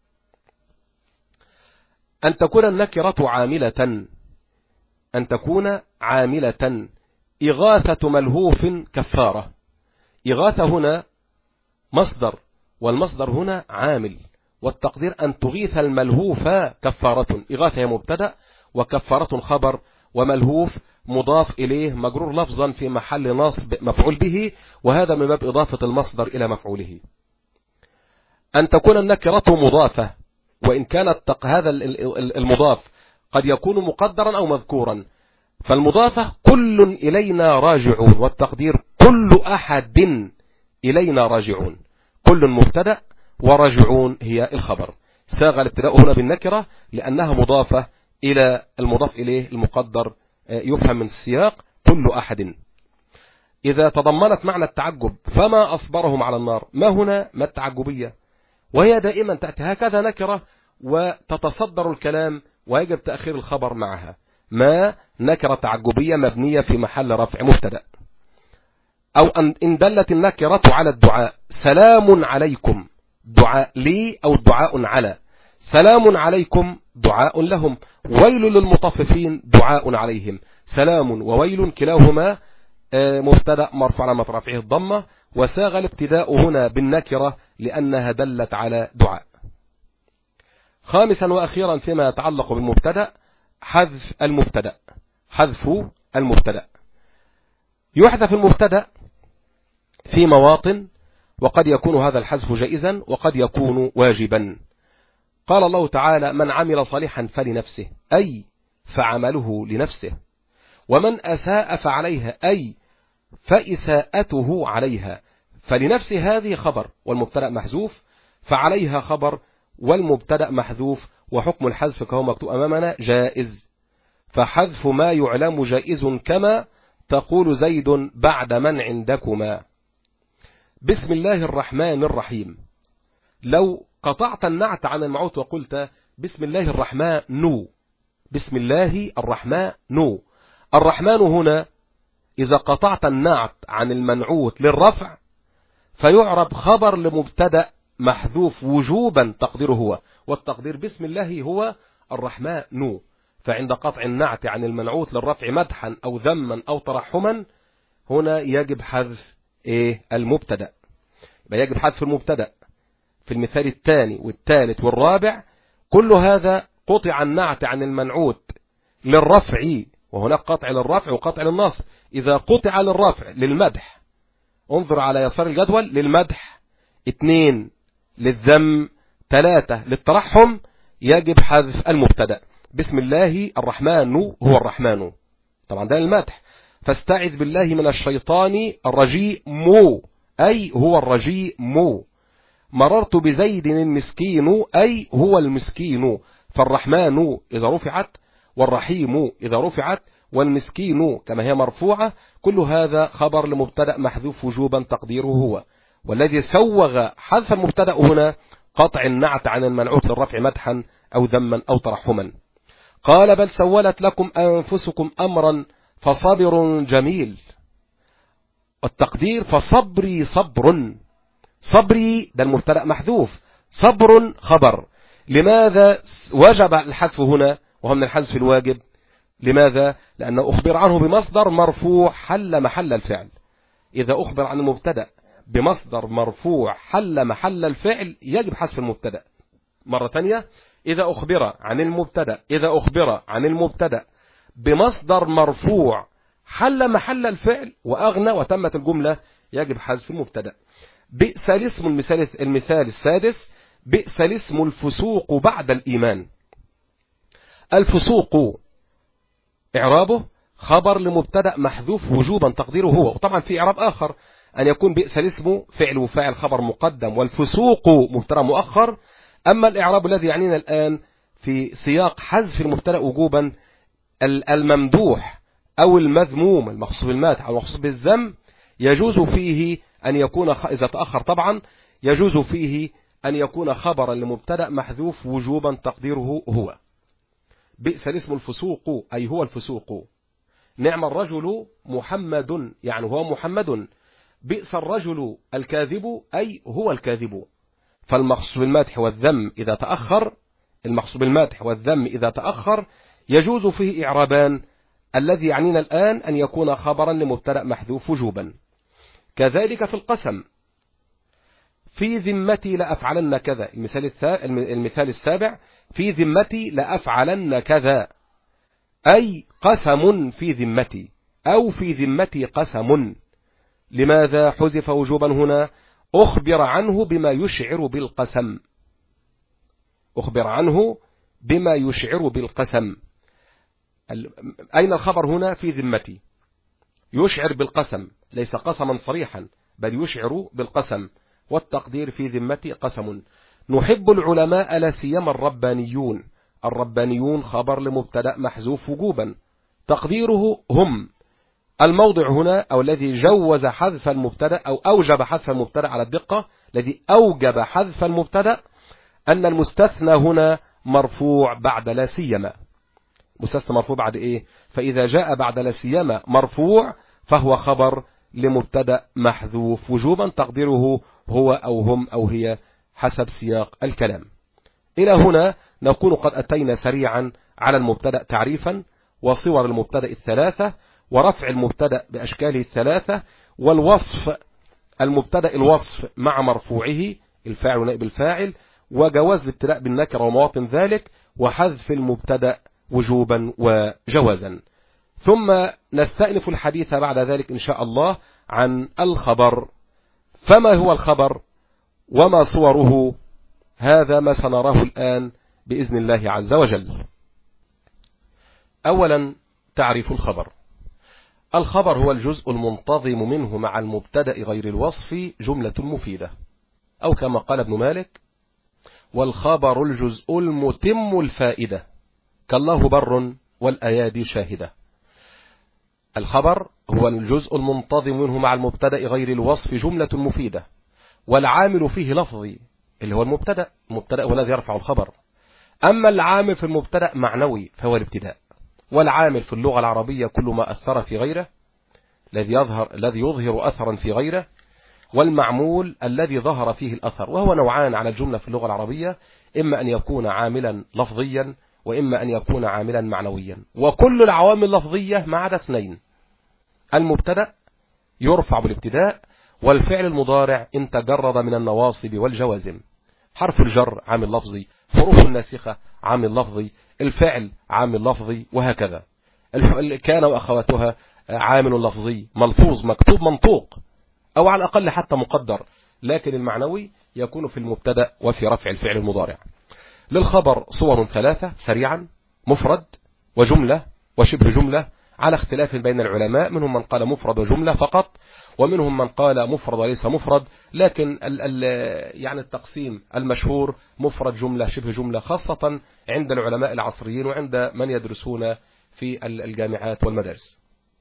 أن تكون النكرة عاملة، أن تكون عاملة. إغاثة ملهوف كفارة. إغاثة هنا مصدر، والمصدر هنا عامل، والتقدير أن تغيث الملهوف كفارة. إغاثة هي مبتدأ وكفارة خبر، وملهوف مضاف إليه مجرور لفظا في محل نصب مفعول به، وهذا من باب إضافة المصدر إلى مفعوله. أن تكون النكرة مضافة، وإن كانت هذا المضاف قد يكون مقدرا أو مذكورا، فالمضافة كل إلينا راجعون، والتقدير كل أحد إلينا راجعون. كل مبتدأ وراجعون هي الخبر. ساغ الابتداء هنا بالنكرة لأنها مضافة إلى المضاف إليه المقدر، يفهم من السياق كل أحد. إذا تضمنت معنى التعجب فما أصبرهم على النار، ما هنا ما التعجبية، وهي دائما تأتي هكذا نكرة وتتصدر الكلام ويجب تأخير الخبر معها. ما نكرة تعجبية مبنية في محل رفع مبتدأ. أو إن دلت النكرة على الدعاء، سلام عليكم، دعاء لي أو دعاء على. سلام عليكم دعاء لهم، ويل للمطففين دعاء عليهم. سلام وويل كلاهما مبتدأ مرفوع على رفعه الضمة، وساغ الابتداء هنا بالنكرة لأنها دلت على دعاء. خامسا وأخيرا فيما يتعلق بالمبتدأ حذف المبتدأ. حذف المبتدأ. يحذف المبتدأ في مواطن، وقد يكون هذا الحذف جائزا وقد يكون واجبا. قال الله تعالى: من عمل صالحا فلنفسه، أي فعمله لنفسه، ومن أساء فعليها، أي فإساءته عليها. فلنفسه هذه خبر والمبتدأ محذوف، فعليها خبر والمبتدأ محذوف، وحكم الحذف كهو مكتوب أمامنا جائز. فحذف ما يعلم جائز، كما تقول زيد بعد من عندكما. بسم الله الرحمن الرحيم. لو قطعت النعت عن المعوت وقلت بسم الله الرحمن نو، بسم الله الرحمن نو. الرحمن هنا إذا قطعت النعت عن المنعوت للرفع فيعرب خبر لمبتدأ محذوف وجوبا تقديره هو، والتقدير بسم الله هو الرحمن نو. فعند قطع النعت عن المنعوت للرفع مدحا أو ذما أو ترحما هنا يجب حذف المبتدأ. يجب حذف المبتدأ في المثال الثاني والثالث والرابع. كل هذا قطع النعت عن المنعوت للرفع، وهناك قطع للرفع وقطع للنصب. إذا قطع للرفع للمدح، انظر على يسار الجدول، للمدح 2، للذم 3، للترحم، يجب حذف المبتدأ. بسم الله الرحمن هو الرحمن، طبعا ده المدح. فاستعذ بالله من الشيطان الرجيم، أي هو الرجيم. مررت بزيد المسكين، أي هو المسكين. فالرحمن إذا رفعت، والرحيم إذا رفعت، والمسكين كما هي مرفوعة، كل هذا خبر لمبتدأ محذوف وجوبا تقديره هو. والذي سوغ حذف المبتدأ هنا قطع النعت عن المنعوت للرفع مدحا أو ذما أو ترحما. قال: بل سولت لكم أنفسكم أمرا فصبر جميل. التقدير فصبري صبر. صبري ده المبتدأ محذوف، صبر خبر. لماذا وجب الحذف هنا وهو من الحذف الواجب؟ لماذا؟ لأنه أخبر عنه بمصدر مرفوع حل محل الفعل. إذا أخبر عن المبتدأ بمصدر مرفوع حل محل الفعل يجب حذف المبتدأ. مرة ثانية، إذا أخبر عن المبتدأ بمصدر مرفوع حل محل الفعل وأغنى وتمت الجملة يجب حذف المبتدأ. بئس الاسم المثال السادس، بئس الاسم الفسوق بعد الإيمان. الفسوق إعرابه خبر لمبتدأ محذوف وجوبا تقديره هو، وطبعا في إعراب آخر أن يكون بئس الاسم فعل وفاعل خبر مقدم والفسوق مبتدأ مؤخر. أما الإعراب الذي يعنينا الآن في سياق حذف المبتدأ وجوبا، الممدوح أو المذموم المخصوص بالمدح أو المخصوص بالذم يجوز فيه أن يكون إذا تأخر طبعا يجوز فيه أن يكون خبرا لمبتدأ محذوف وجوبا تقديره هو. بئس الاسم الفسوق أي هو الفسوق. نعم الرجل محمد يعني هو محمد. بئس الرجل الكاذب أي هو الكاذب. فالمخصوص بالمدح والذم إذا تأخر، المخصوص بالمدح والذم إذا تأخر يجوز فيه إعرابان، الذي يعنينا الآن أن يكون خبرا لمبتدأ محذوف وجوبا. كذلك في القسم، في ذمتي لأفعلن كذا، المثال السابع، في ذمتي لأفعلن كذا، أي قسم في ذمتي أو في ذمتي قسم. لماذا حذف وجوبا هنا؟ أخبر عنه بما يشعر بالقسم. أخبر عنه بما يشعر بالقسم. أين الخبر هنا؟ في ذمتي، يشعر بالقسم، ليس قسما صريحا بل يشعر بالقسم، والتقدير في ذمتي قسم. نحب العلماء لا سيما الربانيون. الربانيون خبر لمبتدأ محذوف وجوبا تقديره هم. الموضع هنا أو الذي جوز حذف المبتدأ أو أوجب حذف المبتدأ على الدقة، الذي أوجب حذف المبتدأ أن المستثنى هنا مرفوع بعد لا سيما. مستثنى مرفوع بعد إيه؟ فإذا جاء بعد لا سيما مرفوع فهو خبر لمبتدأ محذوف وجوبا تقديره هو أو هم أو هي حسب سياق الكلام. إلى هنا نكون قد أتينا سريعا على المبتدأ تعريفا وصور المبتدأ الثلاثة ورفع المبتدأ بأشكاله الثلاثة والوصف المبتدأ الوصف مع مرفوعه الفاعل ونائب الفاعل وجواز الابتداء بالنكرة ومواطن ذلك وحذف المبتدأ وجوبا وجوازا. ثم نستأنف الحديث بعد ذلك إن شاء الله عن الخبر. فما هو الخبر وما صوره؟ هذا ما سنراه الآن بإذن الله عز وجل. أولا تعريف الخبر. الخبر هو الجزء المنتظم منه مع المبتدأ غير الوصف جملة مفيدة، أو كما قال ابن مالك: والخبر الجزء المتم الفائدة كالله بر والأيادي شاهدة. الخبر هو الجزء المنتظم منه مع المبتدأ غير الوصف جملة مفيدة، والعامل فيه لفظي اللي هو المبتدأ هو الذي يرفع الخبر. أما العامل في المبتدأ معنوي فهو الابتداء. والعامل في اللغة العربية كل ما أثر في غيره الذي يظهر أثرا في غيره، والمعمول الذي ظهر فيه الأثر، وهو نوعان على الجملة في اللغة العربية: إما أن يكون عاملا لفظيا وإما أن يكون عاملا معنويا. وكل العوامل لفظية ما عدا اثنين: المبتدأ يرفع بالابتداء، والفعل المضارع إن تجرد من النواصب والجوازم. حرف الجر عامل لفظي، حروف الناسخة عامل لفظي، الفعل عامل لفظي، وهكذا. كان وأخواتها عامل لفظي ملفوظ مكتوب منطوق، أو على الأقل حتى مقدر، لكن المعنوي يكون في المبتدأ وفي رفع الفعل المضارع. للخبر صور ثلاثة سريعا: مفرد وجملة وشبه جملة، على اختلاف بين العلماء، منهم من قال مفرد وجملة فقط، ومنهم من قال مفرد وليس مفرد، لكن يعني التقسيم المشهور مفرد جملة شبه جملة، خاصة عند العلماء العصريين وعند من يدرسون في الجامعات والمدارس.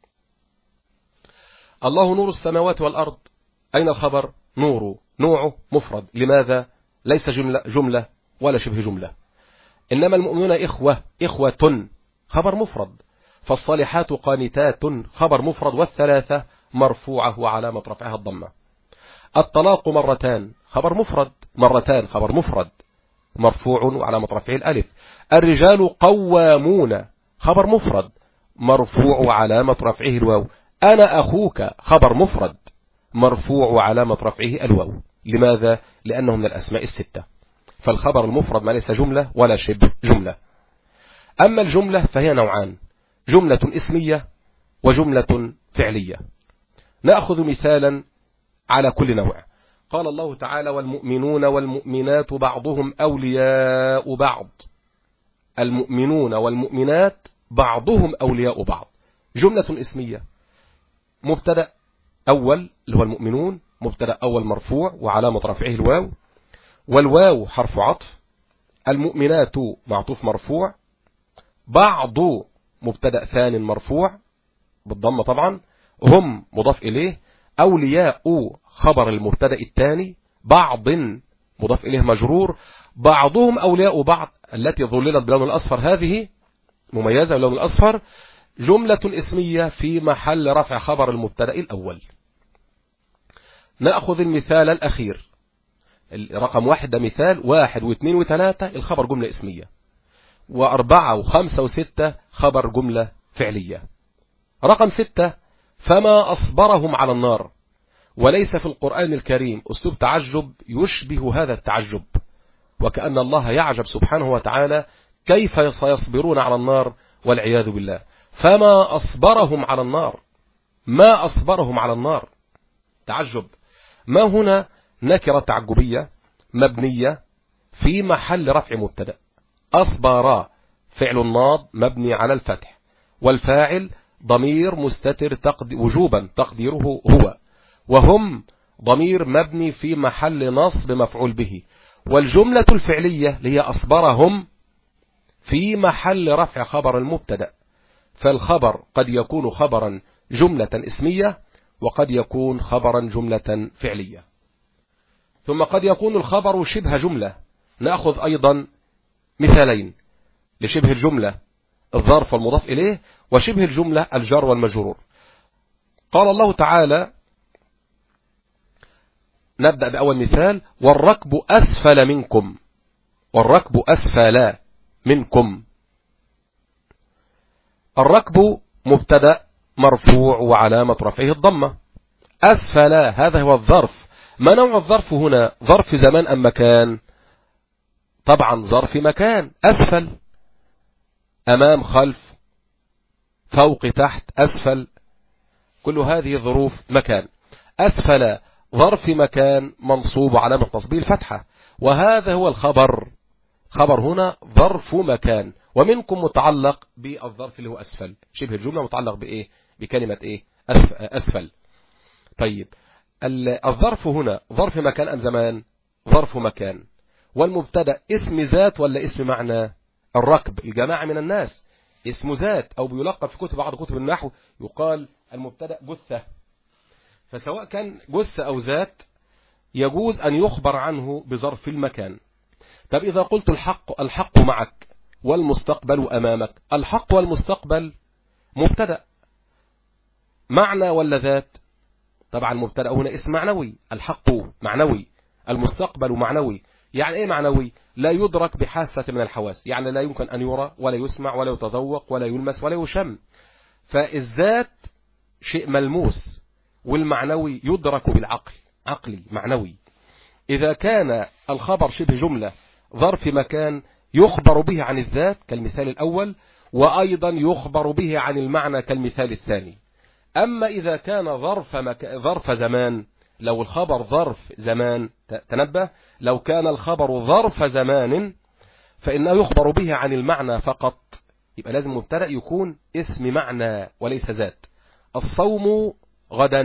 الله نور السماوات والأرض. أين الخبر؟ نور، نوعه مفرد. لماذا؟ ليس جملة ولا شبه جملة. إنما المؤمنون إخوة خبر مفرد. فالصالحات قانتات خبر مفرد، والثلاثة مرفوعة وعلامة رفعها الضمة. الطلاق مرتان خبر مفرد، مرتان خبر مفرد مرفوع وعلامة رفعه الألف. الرجال قوامون خبر مفرد مرفوع وعلامة رفعه الواو. أنا أخوك خبر مفرد مرفوع وعلامة رفعه الواو. لماذا؟ لأنه من الأسماء الستة. فالخبر المفرد ما ليس جملة ولا شبه جملة. أما الجملة فهي نوعان: جملة اسمية وجملة فعلية. نأخذ مثالا على كل نوع. قال الله تعالى: والمؤمنون والمؤمنات بعضهم أولياء بعض. المؤمنون والمؤمنات بعضهم أولياء بعض، جملة اسمية. مبتدأ أول اللي هو المؤمنون، مبتدأ أول مرفوع وعلامة رفعه الواو، والواو حرف عطف. المؤمنات معطوف مرفوع. بعض مبتدأ ثاني مرفوع بالضمة طبعا. هم مضاف إليه. أولياء خبر المبتدأ الثاني. بعض مضاف إليه مجرور. بعضهم أولياء بعض التي ظللت باللون الأصفر، هذه مميزة باللون الأصفر، جملة اسمية في محل رفع خبر المبتدأ الأول. نأخذ المثال الأخير، رقم 1 ده مثال. 1 و2 و3 الخبر جملة اسمية، و4 و5 و6 خبر جملة فعلية. رقم 6: فما أصبرهم على النار. وليس في القرآن الكريم أسلوب تعجب يشبه هذا التعجب، وكأن الله يعجب سبحانه وتعالى كيف سيصبرون على النار والعياذ بالله. فما أصبرهم على النار، ما أصبرهم على النار، تعجب. ما هنا نكرة تعجبية مبنية في محل رفع مبتدأ. أصبر فعل ماض مبني على الفتح، والفاعل ضمير مستتر وجوبا تقديره هو، وهم ضمير مبني في محل نصب مفعول به، والجملة الفعلية اللي هي أصبرهم في محل رفع خبر المبتدأ. فالخبر قد يكون خبرا جملة اسمية، وقد يكون خبرا جملة فعلية، ثم قد يكون الخبر شبه جملة. نأخذ أيضا مثالين لشبه الجملة: الظرف والمضاف إليه، وشبه الجملة الجار والمجرور. قال الله تعالى، نبدأ بأول مثال: والركب أسفل منكم. والركب أسفل منكم. الركب مبتدأ مرفوع وعلامة رفعه الضمة. أسفل هذا هو الظرف. ما نوع الظرف هنا؟ ظرف زمان أم مكان؟ طبعا ظرف مكان. أسفل أمام خلف فوق تحت أسفل، كل هذه ظروف مكان. أسفل ظرف مكان منصوب علامة نصبه الفتحة، وهذا هو الخبر. خبر هنا ظرف مكان، ومنكم متعلق بالظرف اللي هو أسفل. شبه الجملة متعلق بإيه؟ بكلمة إيه؟ أسفل. طيب الظرف هنا ظرف مكان أم زمان؟ ظرف مكان. والمبتدأ اسم ذات ولا اسم معنى؟ الركب الجماعة من الناس اسم ذات، أو بيلقب في بعض كتب النحو يقال المبتدأ جثة. فسواء كان جثة أو ذات يجوز أن يخبر عنه بظرف المكان. طب إذا قلت الحق معك والمستقبل أمامك، الحق والمستقبل مبتدأ معنى ولا ذات؟ طبعا المبتدأ هنا اسم معنوي. الحق معنوي، المستقبل معنوي. يعني ايه معنوي؟ لا يدرك بحاسة من الحواس، يعني لا يمكن أن يرى ولا يسمع ولا يتذوق ولا يلمس ولا يشم. فالذات شيء ملموس، والمعنوي يدرك بالعقل، عقلي معنوي. إذا كان الخبر شبه جملة ظرف مكان يخبر به عن الذات كالمثال الأول، وأيضا يخبر به عن المعنى كالمثال الثاني. أما إذا كان ظرف زمان، لو الخبر ظرف زمان، تنبه، لو كان الخبر ظرف زمان فإنه يخبر به عن المعنى فقط، يبقى لازم مبتدأ يكون اسم معنى وليس ذات. الصوم غدا،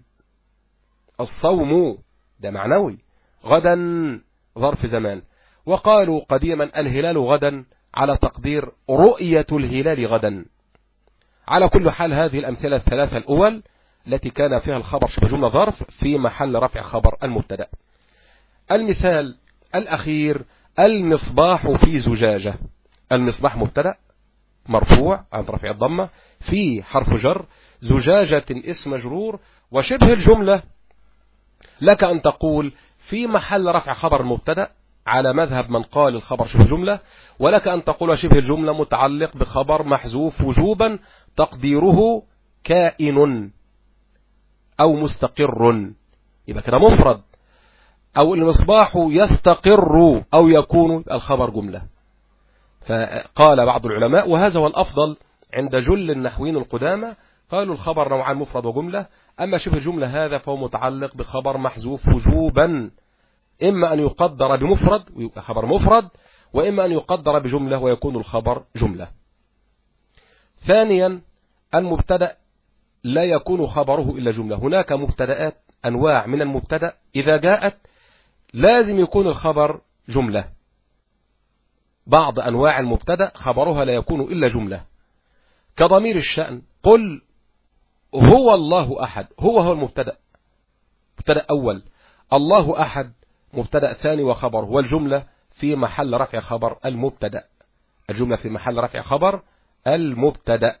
الصوم ده معنوي، غدا ظرف زمان. وقالوا قديما الهلال غدا على تقدير رؤية الهلال غدا. على كل حال هذه الأمثلة الثلاثة الأول التي كان فيها الخبر شبه جملة ظرف في محل رفع خبر المبتدأ. المثال الأخير: المصباح في زجاجة. المصباح مبتدأ مرفوع عن رفع الضمة، في حرف جر، زجاجة اسم مجرور، وشبه الجملة لك أن تقول في محل رفع خبر المبتدأ على مذهب من قال الخبر شبه جملة، ولك أن تقول شبه الجملة متعلق بخبر محذوف وجوبا تقديره كائن أو مستقر، يبقى كده مفرد. أو المصباح يستقر أو يكون الخبر جملة. فقال بعض العلماء، وهذا هو الأفضل عند جل النحويين القدامى، قالوا الخبر نوعان مفرد وجملة، أما شبه الجملة هذا فهو متعلق بخبر محذوف وجوبا، إما أن يقدر بمفرد ويبقى خبر مفرد، وإما أن يقدر بجملة ويكون الخبر جملة. ثانيا المبتدأ لا يكون خبره إلا جملة. هناك مبتدأات أنواع من المبتدأ إذا جاءت لازم يكون الخبر جملة. بعض أنواع المبتدأ خبرها لا يكون إلا جملة، كضمير الشأن، قل هو الله أحد، هو المبتدأ، مبتدأ أول، الله أحد مبتدأ ثاني وخبر، والجملة في محل رفع خبر المبتدأ، الجملة في محل رفع خبر المبتدأ.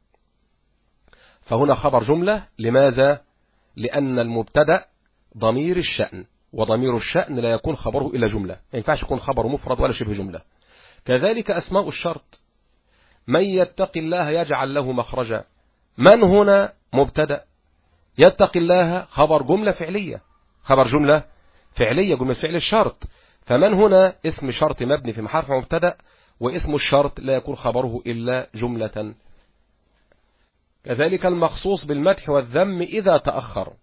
فهنا خبر جملة. لماذا؟ لأن المبتدأ ضمير الشأن، وضمير الشأن لا يكون خبره إلا جملة، ما ينفعش يكون خبر مفرد ولا شبه جملة. كذلك أسماء الشرط، من يتق الله يجعل له مخرجا، من هنا مبتدأ، يتق الله خبر جملة فعلية، خبر جملة فعلية، جملة فعل الشرط، فمن هنا اسم شرط مبني في محل مبتدأ، واسم الشرط لا يكون خبره إلا جملة. كذلك المخصوص بالمدح والذم إذا تأخر،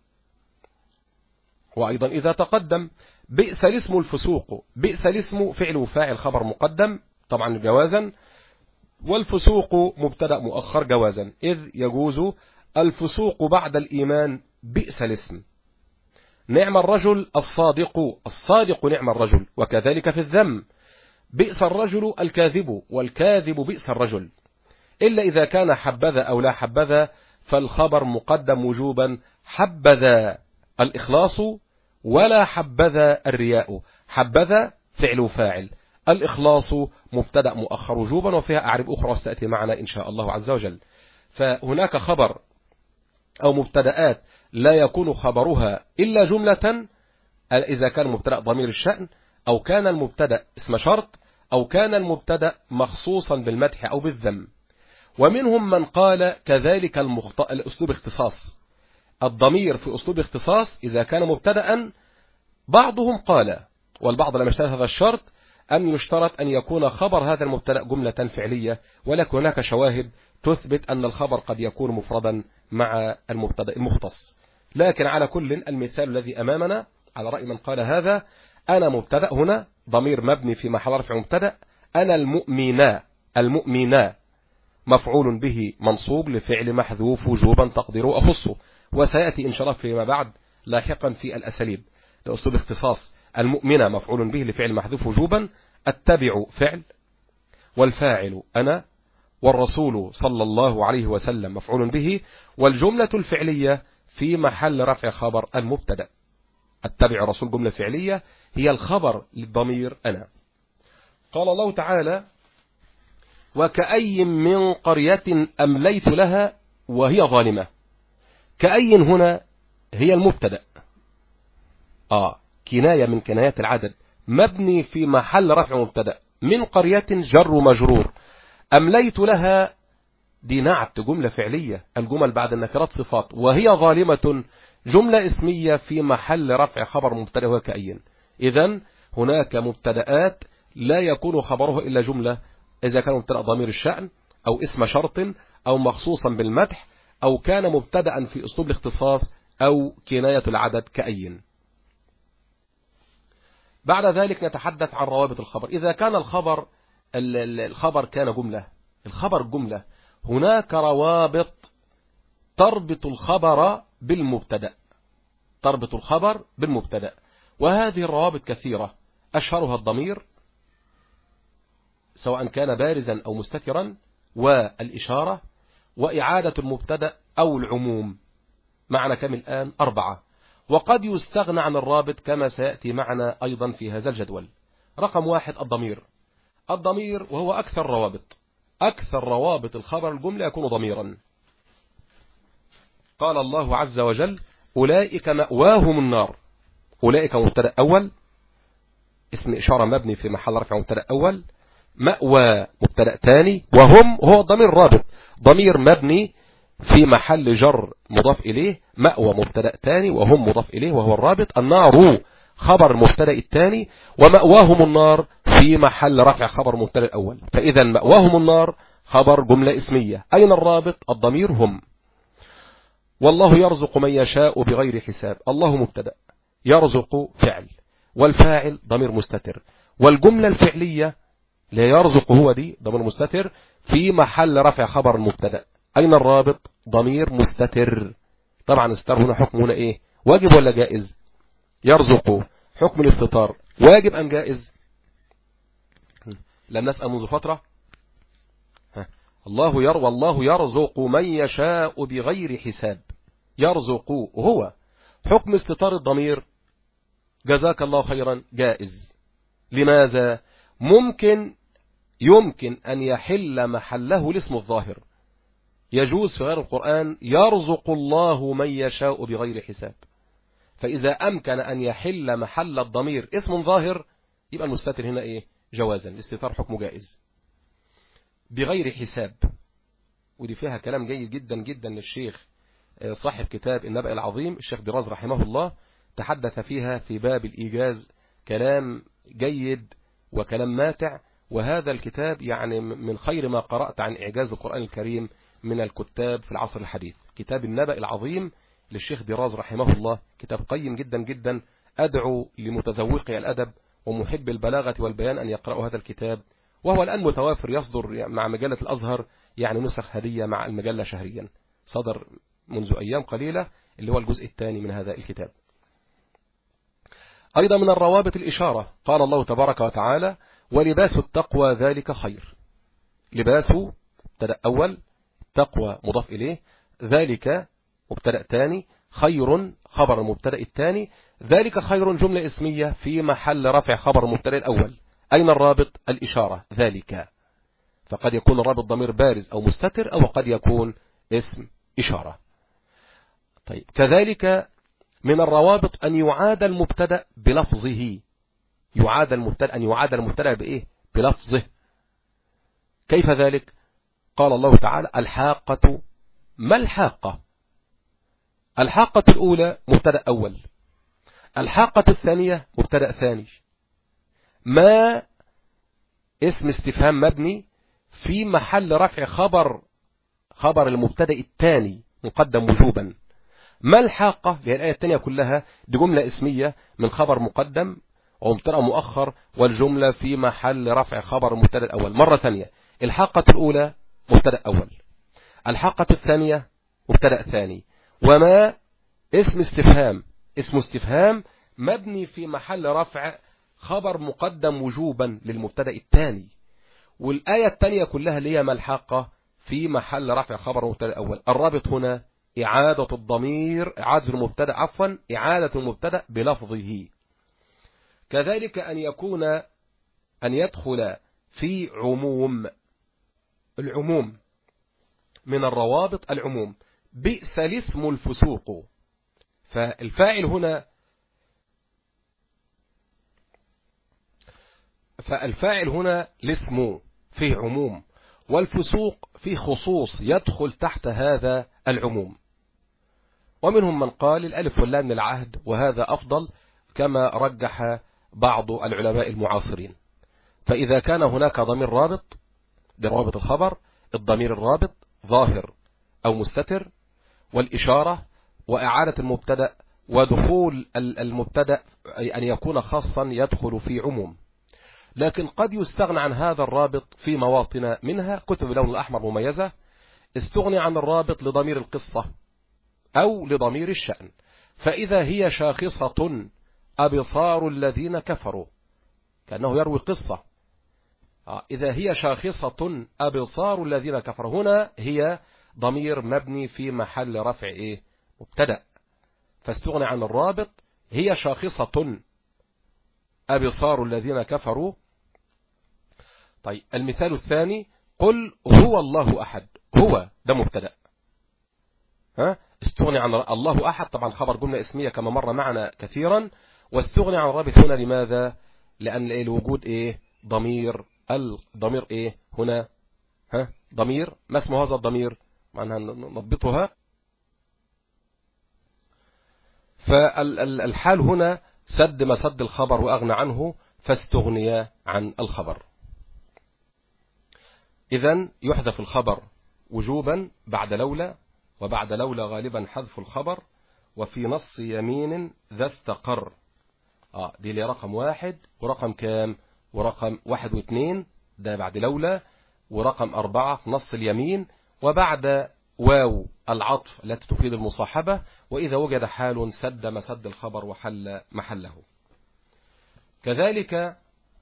وأيضا إذا تقدم. بئس الاسم الفسوق، بئس الاسم فعل وفاعل خبر مقدم طبعا جوازا، والفسوق مبتدأ مؤخر جوازا، إذ يجوز الفسوق بعد الإيمان. بئس الاسم. نعم الرجل الصادق، الصادق نعم الرجل. وكذلك في الذم، بئس الرجل الكاذب، والكاذب بئس الرجل، إلا إذا كان حبذا أو لا حبذا فالخبر مقدم وجوبا، حبذا الإخلاص ولا حبذا الرياء، حبذا فعل وفاعل، الإخلاص مبتدأ مؤخر وجوبا، وفيها أعراب أخرى ستأتي معنا إن شاء الله عز وجل. فهناك خبر أو مبتدآت لا يكون خبرها إلا جملة، إذا كان مبتدأ ضمير الشأن، أو كان المبتدأ اسم شرط، أو كان المبتدأ مخصوصا بالمدح أو بالذم. ومنهم من قال كذلك الأسلوب اختصاص، الضمير في أسلوب اختصاص إذا كان مبتدأ. بعضهم قال، والبعض لم يشترط هذا الشرط، أن يشترط أن يكون خبر هذا المبتدأ جملة فعلية، ولكن هناك شواهد تثبت أن الخبر قد يكون مفردا مع المبتدأ المختص. لكن على كل المثال الذي أمامنا على رأي من قال هذا، أنا مبتدأ هنا ضمير مبني في محل رفع مبتدأ، أنا المؤمنا، المؤمنا مفعول به منصوب لفعل محذوف وجوبا تقديره أخصه، وسيأتي إن شاء الله فيما بعد لاحقا في الأساليب. ده أسلوب اختصاص. المؤمنة مفعول به لفعل محذوف وجوبا، التبع فعل، والفاعل أنا، والرسول صلى الله عليه وسلم مفعول به، والجملة الفعلية في محل رفع خبر المبتدأ. التبع رسول جملة فعلية هي الخبر للضمير أنا. قال الله تعالى: وكأي من قرية أمليت لها وهي ظالمة. كأي هنا هي المبتدأ، كناية من كنايات العدد، مبني في محل رفع مبتدأ، من قرية جر مجرور، أمليت لها دي نعت جملة فعلية، الجمل بعد النكرات صفات، وهي ظالمة جملة اسمية في محل رفع خبر مبتدأ وكأي. إذن هناك مبتدآت لا يكون خبرها إلا جملة، إذا كان مبتدأ ضمير الشأن أو اسم شرط أو مخصوصا بالمدح أو كان مبتدأ في أسلوب الاختصاص أو كناية العدد كأي. بعد ذلك نتحدث عن روابط الخبر. إذا كان الخبر كان جملة، الخبر جملة، هناك روابط تربط الخبر بالمبتدأ، تربط الخبر بالمبتدأ، وهذه الروابط كثيرة، أشهرها الضمير سواء كان بارزا أو مستترا، والإشارة، وإعادة المبتدأ أو العموم. معنى كم الآن؟ 4. وقد يستغنى عن الرابط كما سيأتي معنا أيضا في هذا الجدول. رقم 1 الضمير. الضمير وهو أكثر روابط، أكثر روابط الخبر الجملة يكون ضميرا. قال الله عز وجل: أولئك مأواهم النار. أولئك مبتدأ أول، اسم إشارة مبني في محل رفع مبتدأ أول، مأوى مبتدأ ثاني، وهم هو ضمير رابط، ضمير مبني في محل جر مضاف إليه، مأوى مبتدأ ثاني وهم مضاف إليه وهو الرابط، النار خبر المبتدأ الثاني، ومأواهم النار في محل رفع خبر مبتدأ الأول. فإذا مأواهم النار خبر جملة اسمية، أين الرابط؟ الضمير هم. والله يرزق من يشاء بغير حساب. الله مبتدأ، يرزق فعل، والفاعل ضمير مستتر، والجملة الفعلية لا يرزق هو دي ضمير مستتر في محل رفع خبر المبتدأ. أين الرابط؟ ضمير مستتر. طبعا الاستتار هنا حكم هنا ايه؟ واجب ولا جائز؟ يرزق حكم الاستتار واجب أم جائز؟ لم نسأل منذ فترة. والله يرزق من يشاء بغير حساب. يرزق هو حكم استتار الضمير جزاك الله خيرا جائز. لماذا؟ يمكن أن يحل محله الاسم الظاهر. يجوز في غير القرآن يرزق الله من يشاء بغير حساب. فإذا أمكن أن يحل محل الضمير اسم ظاهر يبقى المستتر هنا إيه؟ جوازا. الاستتار حكم جائز بغير حساب. ودي فيها كلام جيد جدا جدا للشيخ صاحب كتاب النبأ العظيم الشيخ دراز رحمه الله، تحدث فيها في باب الإيجاز كلام جيد وكلام ماتع. وهذا الكتاب يعني من خير ما قرأت عن إعجاز القرآن الكريم من الكتاب في العصر الحديث. كتاب النبأ العظيم للشيخ دراز رحمه الله كتاب قيم جدا جدا. أدعو لمتذوقي الأدب ومحب البلاغة والبيان أن يقرأوا هذا الكتاب، وهو الآن متوافر، يصدر مع مجلة الأزهر يعني نسخ هدية مع المجلة شهريا. صدر منذ أيام قليلة اللي هو الجزء الثاني من هذا الكتاب. أيضا من الروابط الإشارة، قال الله تبارك وتعالى ولباس التقوى ذلك خير. لباس مبتدأ أول، تقوى مضاف إليه، ذلك مبتدأ ثاني، خير خبر المبتدأ الثاني. ذلك خير جملة اسمية في محل رفع خبر المبتدأ الأول. أين الرابط؟ الإشارة ذلك. فقد يكون الرابط ضمير بارز أو مستتر، أو قد يكون اسم إشارة. طيب كذلك من الروابط أن يعاد المبتدأ بلفظه. يعاد المبتدأ بإيه؟ بلفظه. كيف ذلك؟ قال الله تعالى الحاقة. ما الحاقة؟ الحاقة الأولى مبتدأ أول، الحاقة الثانية مبتدأ ثاني. ما اسم استفهام مبني في محل رفع خبر المبتدأ الثاني مقدم وجوبا. ما الحاقة؟ لأن الآية الثانية كلها دي جملة اسمية من خبر مقدم ومبتدأ مؤخر، والجملة في محل رفع خبر المبتدأ الأول. مرة ثانية، الحاقة الأولى مبتدأ أول، الحاقة الثانية مبتدأ ثاني. وما اسم استفهام مبني في محل رفع خبر مقدم وجوبا للمبتدأ الثاني. والآية الثانية كلها اللي هي ما الحاقة في محل رفع خبر المبتدأ الأول. الرابط هنا إعادة المبتدأ بلفظه. كذلك أن يدخل في العموم من الروابط العموم. بئس الاسم الفسوق. فالفاعل هنا الاسم فيه عموم، والفسوق فيه خصوص يدخل تحت هذا العموم. ومنهم من قال الألف واللام للعهد، وهذا أفضل كما رجح بعض العلماء المعاصرين. فإذا كان هناك ضمير رابط بروابط الخبر، الضمير الرابط ظاهر أو مستتر، والإشارة وإعادة المبتدأ ودخول المبتدأ أن يكون خاصا يدخل في عموم. لكن قد يستغنى عن هذا الرابط في مواطن، منها كتب اللون الأحمر مميزة استغني عن الرابط لضمير القصة أو لضمير الشأن. فإذا هي شاخصة أبصار الذين كفروا، كأنه يروي قصة. إذا هي شاخصة أبصار الذين كفروا، هنا هي ضمير مبني في محل رفع مبتدأ، فاستغنى عن الرابط. هي شاخصة أبصار الذين كفروا. طيب المثال الثاني قل هو الله أحد. هو ده مبتدأ، استغني عن الله أحد طبعا خبر جملة اسمية كما مر معنا كثيرا، واستغني عن الرابط هنا. لماذا؟ لأن الوجود ضمير. الضمير هنا ضمير. ما اسم هذا الضمير؟ معناها نضبطها. فالحال هنا سد مسد الخبر وأغنى عنه، فاستغني عن الخبر. إذن يحذف الخبر وجوبا بعد لولا، وبعد لولا غالبا حذف الخبر، وفي نص يمين ذا استقر. دي اللي رقم 1 ورقم كام، ورقم 1 و2 ده بعد لولا، ورقم 4 نص اليمين، وبعد واو العطف التي تفيد المصاحبة، وإذا وجد حال سد مسد الخبر وحل محله. كذلك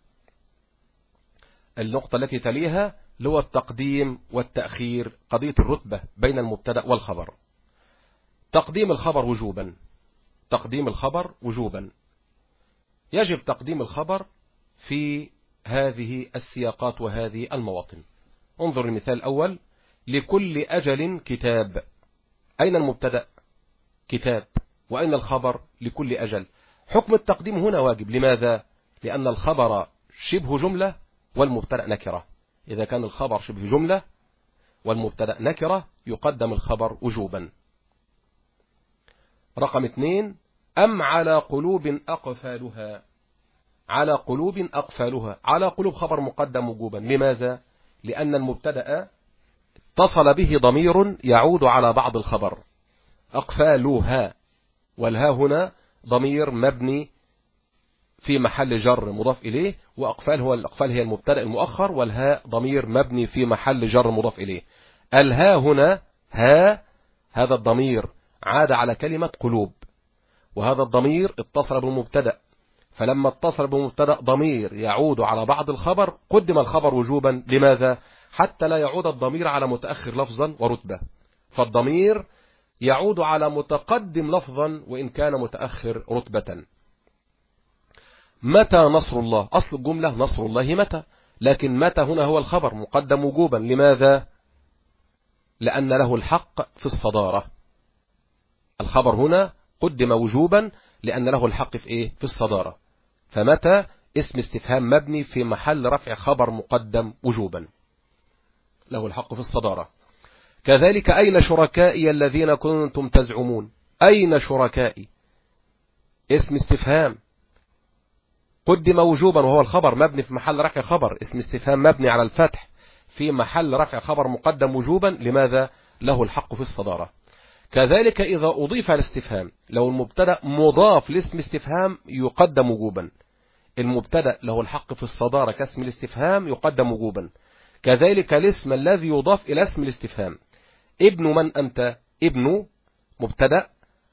النقطة التي تليها اللي هو التقديم والتأخير، قضية الرتبة بين المبتدأ والخبر. تقديم الخبر وجوبا، تقديم الخبر وجوبا، يجب تقديم الخبر في هذه السياقات وهذه المواطن. انظر المثال الأول: لكل أجل كتاب. أين المبتدأ؟ كتاب. وأين الخبر؟ لكل أجل. حكم التقديم هنا واجب. لماذا؟ لأن الخبر شبه جملة والمبتدأ نكرة. إذا كان الخبر شبه جملة والمبتدأ نكرة يقدم الخبر وجوبا. رقم 2: أم على قلوب أقفالها. على قلوب أقفالها، على قلوب خبر مقدم وجوبا. لماذا؟ لأن المبتدأ اتصل به ضمير يعود على بعض الخبر. أقفالها، والها هنا ضمير مبني في محل جر مضاف إليه، الأقفال هي المبتدأ المؤخر، والهاء ضمير مبني في محل جر مضاف إليه. الها هنا هذا الضمير عاد على كلمة قلوب، وهذا الضمير اتصل بالمبتدأ، فلما اتصل بمبتدأ ضمير يعود على بعض الخبر قدم الخبر وجوبا. لماذا؟ حتى لا يعود الضمير على متأخر لفظا ورتبة، فالضمير يعود على متقدم لفظا وإن كان متأخر رتبة. متى نصر الله، أصل الجملة نصر الله متى، لكن متى هنا هو الخبر مقدم وجوبا. لماذا؟ لأن له الحق في الصدارة. الخبر هنا قدم وجوبا لأن له الحق في إيه؟ في الصدارة. فمتى اسم استفهام مبني في محل رفع خبر مقدم وجوبا، له الحق في الصدارة. كذلك أين شركائي الذين كنتم تزعمون. أين شركائي اسم استفهام قدم وجوبا وهو الخبر مبني في محل رفع خبر، اسم استفهام مبني على الفتح في محل رفع خبر مقدم وجوبا. لماذا؟ له الحق في الصدارة. كذلك إذا أضيف الاستفهام، لو المبتدأ مضاف لاسم استفهام يقدم وجوبا. المبتدأ له الحق في الصدارة كاسم الاستفهام يقدم وجوبا. كذلك الاسم الذي يضاف إلى اسم الاستفهام. ابن من أنت؟ ابن مبتدأ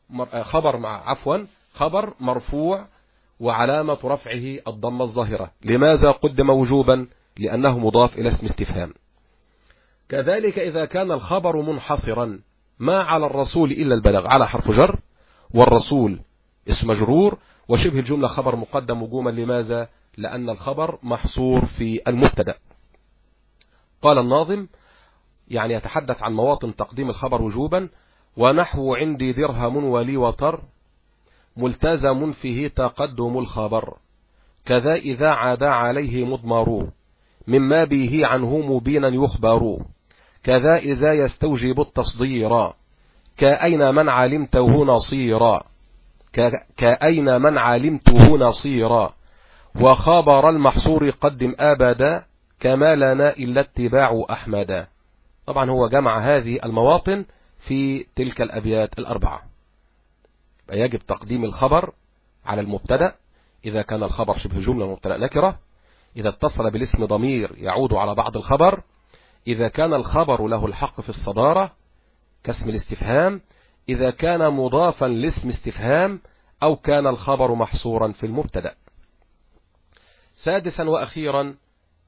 خبر مرفوع وعلامة رفعه الضمة الظاهرة. لماذا قدم وجوبا؟ لأنه مضاف إلى اسم استفهام. كذلك إذا كان الخبر منحصرا، ما على الرسول إلا البلاغ، على حرف جر، والرسول اسم مجرور، وشبه الجملة خبر مقدم وجوبا. لماذا؟ لأن الخبر محصور في المبتدأ. قال الناظم يعني يتحدث عن مواطن تقديم الخبر وجوبا: ونحو عندي درهم ولي وطر ملتزم فيه تقدم الخبر، كذا إذا عاد عليه مضمر مما به عنه مبينا يخبر، كذا إذا يستوجب التصدير كأين من علمته نصيرا، كأين من علمته نصيرا، وخبر المحصور قدم أبدا كما لنا إلا اتباع أحمدا. طبعا هو جمع هذه المواطن في تلك الأبيات الأربعة. يجب تقديم الخبر على المبتدأ إذا كان الخبر شبه جملة مبتدأ نكرة، إذا اتصل بالاسم ضمير يعود على بعض الخبر، إذا كان الخبر له الحق في الصدارة كاسم الاستفهام، إذا كان مضافا لاسم استفهام، أو كان الخبر محصورا في المبتدأ. سادسا وأخيرا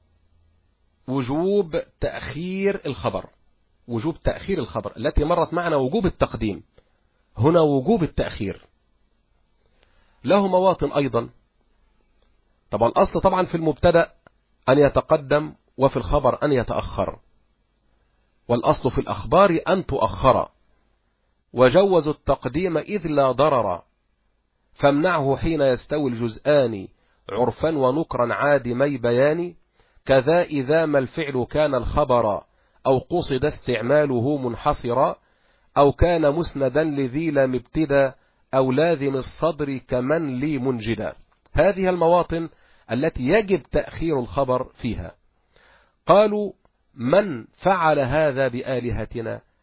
وجوب تأخير الخبر. وجوب تأخير الخبر التي مرت معنا وجوب التقديم، هنا وجوب التأخير له مواطن أيضا. طبعا الأصل طبعا في المبتدأ أن يتقدم وفي الخبر أن يتأخر، والأصل في الأخبار أن تؤخر، وجوز التقديم إذ لا ضرر، فامنعه حين يستوي الجزآن عرفا ونكرا عادمي بيان، كذا إذا ما الفعل كان الخبر أو قصد استعماله منحصرا، أو كان مسندا لذي لم ابتدا، أو لازم الصدر كمن لي منجدا. هذه المواطن التي يجب تأخير الخبر فيها. قالوا: من فعل هذا بآلهتنا،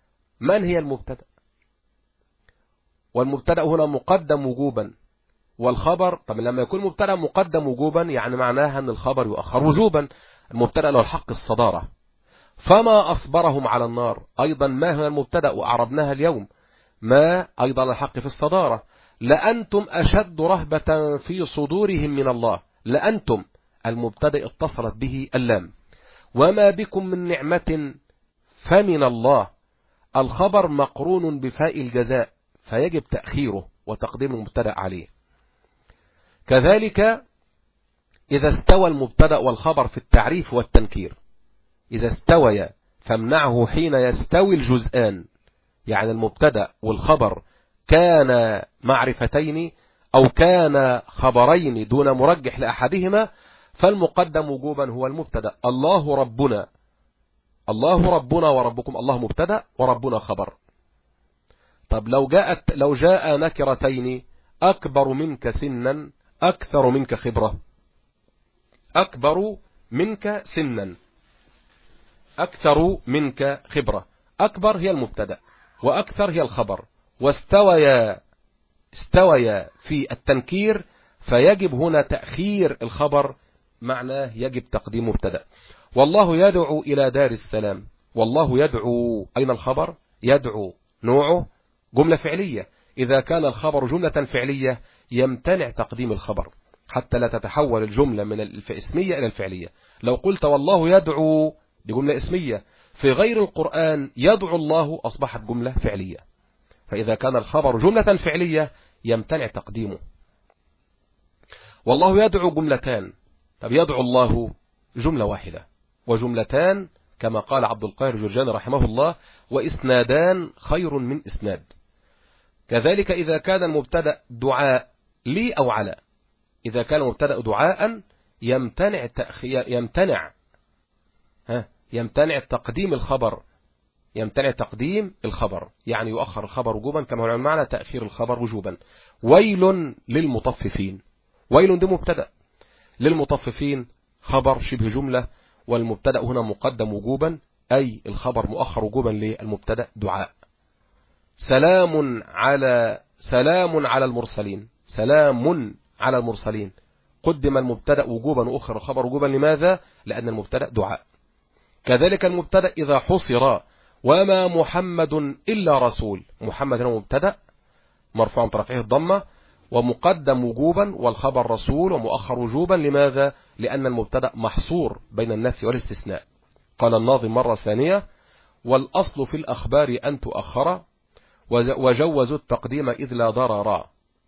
من هي المبتدأ؟ والمبتدأ هنا مقدم وجوبا، والخبر طب لما يكون مبتدأ مقدم وجوبا يعني معناها أن الخبر يؤخر وجوبا. المبتدأ له الحق الصدارة. فما أصبرهم على النار أيضا ما هو المبتدأ وأعربناها اليوم، ما أيضا الحق في الصدارة. لأنتم أشد رهبة في صدورهم من الله، لأنتم المبتدأ اتصلت به اللام. وما بكم من نعمة فمن الله، الخبر مقرون بفاء الجزاء فيجب تأخيره وتقديم المبتدأ عليه. كذلك إذا استوى المبتدأ والخبر في التعريف والتنكير، إذا استوي فامنعه حين يستوي الجزءان، يعني المبتدأ والخبر كان معرفتين أو كان خبرين دون مرجح لأحدهما، فالمقدم وجوبا هو المبتدأ. الله ربنا، الله ربنا وربكم، الله مبتدأ وربنا خبر. طب لو جاء نكرتين، أكبر منك سنا أكثر منك خبرة، أكبر منك سنا أكثر منك خبرة، أكبر هي المبتدأ وأكثر هي الخبر، واستويا في التنكير فيجب هنا تأخير الخبر، معناه يجب تقديم مبتدأ. والله يدعو إلى دار السلام، والله يدعو، أين الخبر؟ يدعو نوعه جملة فعلية، إذا كان الخبر جملة فعلية يمتنع تقديم الخبر حتى لا تتحول الجملة من الاسمية إلى الفعلية. لو قلت والله يدعو دي جملة اسمية، في غير القرآن يدعو الله أصبحت جملة فعلية، فإذا كان الخبر جملة فعلية يمتنع تقديمه. والله يدعو جملتان، طب يدعو الله جملة واحدة، وجملتان كما قال عبد القاهر الجرجاني رحمه الله وإسنادان خير من إسناد. كذلك إذا كان المبتدأ دعاء لي أو على، إذا كان المبتدأ دعاء يمتنع تقديم الخبر، يمتنع تقديم الخبر، يعني يؤخر الخبر وجوبا كما هو المعنى تأخير الخبر وجوبا. ويل للمطففين، ويل دي مبتدأ، للمطففين خبر شبه جملة، والمبتدأ هنا مقدم وجوبا أي الخبر مؤخر وجوبا للمبتدأ دعاء. سلام على المرسلين، سلام على المرسلين، قدم المبتدأ وجوبا وأخر الخبر وجوبا، لماذا؟ لأن المبتدأ دعاء. كذلك المبتدأ إذا حصر وما محمد إلا رسول، محمد هو مبتدأ مرفوع برفعه الضمة ومقدم وجوبا والخبر رسول ومؤخر وجوبا، لماذا؟ لأن المبتدأ محصور بين النفي والاستثناء. قال الناظم مرة ثانية: والأصل في الأخبار أن تؤخر وجوزوا التقديم إذ لا ضرر،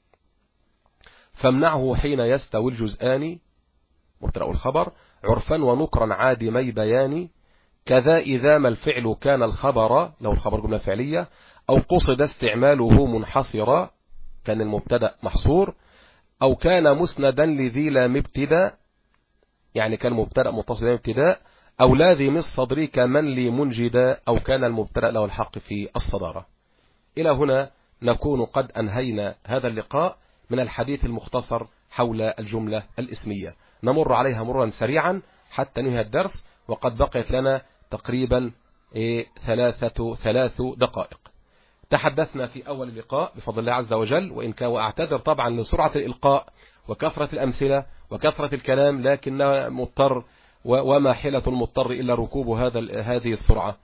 فامنعه حين يستوي الجزءان مبتدأ الخبر عرفا ونكرا عادمي بيان. كذا إذا ما الفعل كان الخبر، لو الخبر جملة فعلية، أو قصد استعماله منحصرا كان المبتدأ محصور، أو كان مسندا لذي لام ابتداء يعني كان مبتدأ متصل ابتداء، أو لاذم الصدر كمن لي منجدا، أو كان المبتدأ له الحق في الصدارة. إلى هنا نكون قد أنهينا هذا اللقاء من الحديث المختصر حول الجملة الاسمية، نمر عليها مرا سريعا حتى ننهي الدرس، وقد بقيت لنا تقريبا 3 دقائق. تحدثنا في أول اللقاء بفضل الله عز وجل، وإن كان وأعتذر طبعا لسرعة الإلقاء وكثرة الأمثلة وكثرة الكلام، لكن مضطر وما حيلة المضطر إلا ركوب هذه السرعة.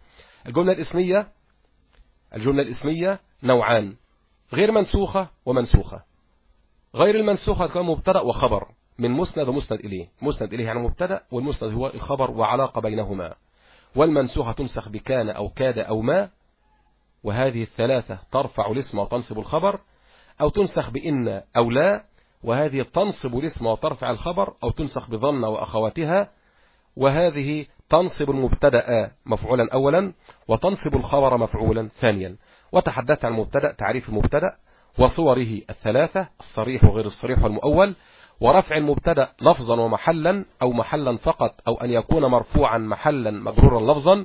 الجملة الاسمية نوعان: غير منسوخة ومنسوخة. غير المنسوخة كان مبتدأ وخبر من مسند ومسند إليه، مسند إليه يعني مبتدأ والمسند هو الخبر وعلاقة بينهما. والمنسوخة تنسخ بكان أو كاد أو ما، وهذه الثلاثة ترفع الاسم وتنصب الخبر، أو تنسخ بإن أو لا، وهذه تنصب الاسم وترفع الخبر، أو تنسخ بظن وأخواتها، وهذه تنصب المبتدأ مفعولا أولا وتنصب الخبر مفعولا ثانيا. وتحدثت عن المبتدأ، تعريف المبتدأ وصوره الثلاثة: الصريح وغير الصريح والمؤول، ورفع المبتدأ لفظا ومحلا أو محلا فقط، أو أن يكون مرفوعا محلا مجرورا لفظا.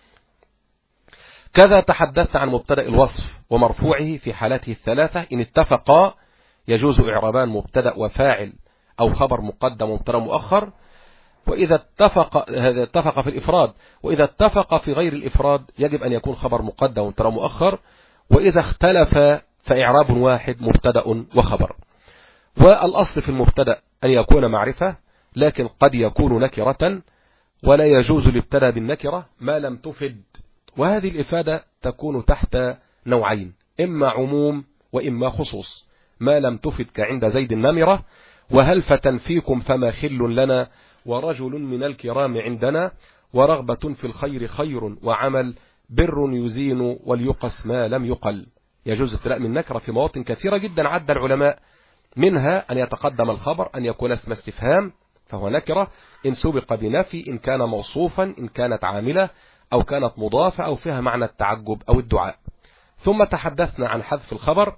كذا تحدثت عن مبتدأ الوصف ومرفوعه في حالاته الثلاثة، إن اتفقا يجوز إعرابان مبتدأ وفاعل أو خبر مقدم ومبتدأ مؤخر. وإذا اتفق في الإفراد، وإذا اتفق في غير الإفراد يجب أن يكون خبر مقدم ومبتدا مؤخر، وإذا اختلف فإعراب واحد مبتدا وخبر. والأصل في المبتدا أن يكون معرفة، لكن قد يكون نكرة، ولا يجوز الابتداء بالنكرة ما لم تفد. وهذه الإفادة تكون تحت نوعين، إما عموم وإما خصوص. ما لم تفد كعند زيد النمرة، وهل فتنفيكم فما خل لنا، ورجل من الكرام عندنا، ورغبة في الخير خير، وعمل بر يزين، وليقس ما لم يقل. يجوز الابتداء من نكرة في مواطن كثيرة جدا عد العلماء، منها أن يتقدم الخبر، أن يكون اسم استفهام فهو نكرة، إن سبق بنفي، إن كان موصوفا، إن كانت عاملة، أو كانت مضافة، أو فيها معنى التعجب أو الدعاء. ثم تحدثنا عن حذف الخبر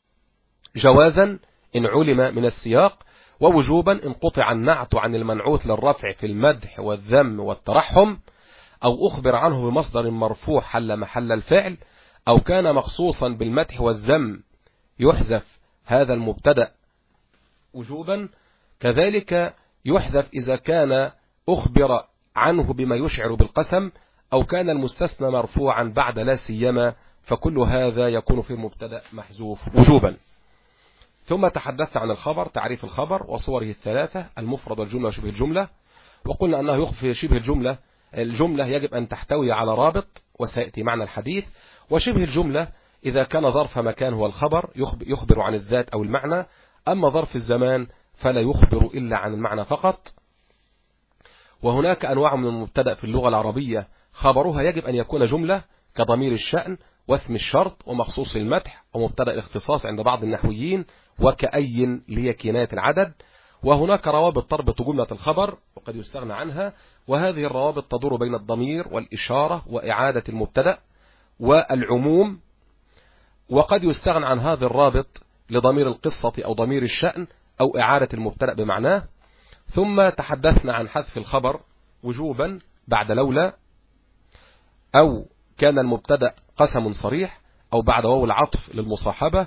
جوازا إن علم من السياق، ووجوبا إن قطع النعت عن المنعوت للرفع في المدح والذم والترحم، أو أخبر عنه بمصدر مرفوع حل محل الفعل، أو كان مخصوصا بالمدح والذم يحذف هذا المبتدأ وجوبا. كذلك يحذف إذا كان أخبر عنه بما يشعر بالقسم، أو كان المستثنى مرفوعا بعد لا سيما، فكل هذا يكون في المبتدأ محذوف وجوبا. ثم تحدثنا عن الخبر، تعريف الخبر وصوره الثلاثة، المفرد والجملة وشبه الجملة. وقلنا أنه يخفي شبه الجملة، الجملة يجب أن تحتوي على رابط، وسيأتي معنى الحديث. وشبه الجملة إذا كان ظرف مكان هو الخبر يخبر عن الذات أو المعنى، أما ظرف الزمان فلا يخبر إلا عن المعنى فقط. وهناك أنواع من المبتدأ في اللغة العربية خبرها يجب أن يكون جملة، كضمير الشأن واسم الشرط ومخصوص المدح ومبتدأ الاختصاص عند بعض النحويين، وكأي لهي كناية العدد. وهناك روابط تربط جملة الخبر وقد يستغنى عنها، وهذه الروابط تدور بين الضمير والإشارة وإعادة المبتدأ والعموم، وقد يستغنى عن هذا الرابط لضمير القصة أو ضمير الشأن أو إعادة المبتدأ بمعناه. ثم تحدثنا عن حذف الخبر وجوبا بعد لولا، أو كان المبتدأ قسم صريح، أو بعد واو العطف للمصاحبة،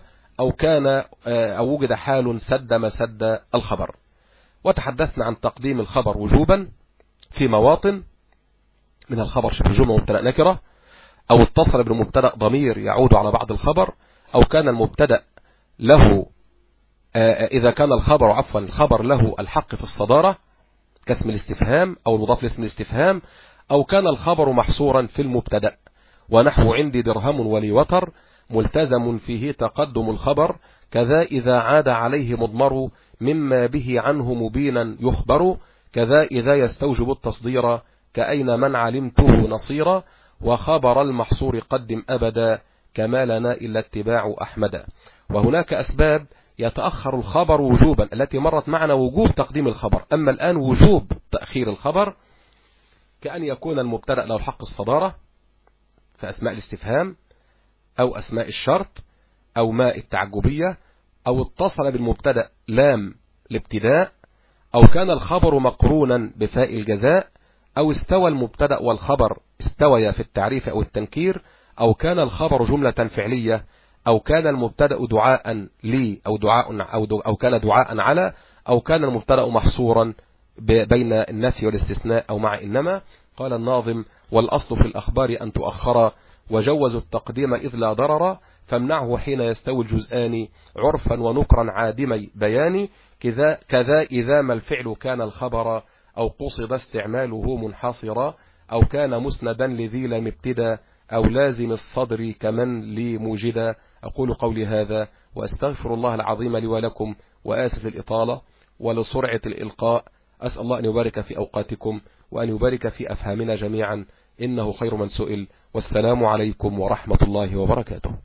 أو وجد حال سد مسد الخبر. وتحدثنا عن تقديم الخبر وجوبا في مواطن، من الخبر شبه جملة ومبتدأ نكرة، أو اتصل بالمبتدأ ضمير يعود على بعض الخبر، أو كان المبتدأ له إذا كان الخبر له الحق في الصدارة كاسم الاستفهام أو المضاف لاسم الاستفهام، أو كان الخبر محصورا في المبتدأ، ونحو عندي درهم ولي وتر ملتزم فيه تقدم الخبر، كذا إذا عاد عليه مضمر مما به عنه مبينا يخبر، كذا إذا يستوجب التصدير كأين من علمته نصيرا، وخبر المحصور قدم أبدا كما لنا إلا اتباع أحمد. وهناك أسباب يتأخر الخبر وجوبا التي مرت معنا وجوب تقديم الخبر، أما الآن وجوب تأخير الخبر، كأن يكون المبتدأ له الحق الصدارة فأسماء الاستفهام أو أسماء الشرط أو ماء التعجبية، أو اتصل بالمبتدأ لام الابتداء، أو كان الخبر مقرونا بفاء الجزاء، أو استوى المبتدأ والخبر استويا في التعريف أو التنكير، أو كان الخبر جملة فعلية، أو كان المبتدأ دعاء لي أو كان دعاء على، أو كان المبتدأ محصورا بين النفي والاستثناء أو مع إنما. قال الناظم: والأصل في الأخبار أن تؤخر، وجوزوا التقديم إذ لا ضرر، فامنعه حين يستوي الجزآن عرفا ونكرا عادمي بيان، كذا إذا ما الفعل كان الخبر، أو قصد استعماله منحصرا، أو كان مسندا لذي لم ابتدا، أو لازم الصدر كمن لي موجدا. أقول قولي هذا وأستغفر الله العظيم لي ولكم، وآسف للإطالة ولسرعة الإلقاء. أسأل الله أن يبارك في أوقاتكم وأن يبارك في أفهامنا جميعا، إنه خير من سئل. والسلام عليكم ورحمة الله وبركاته.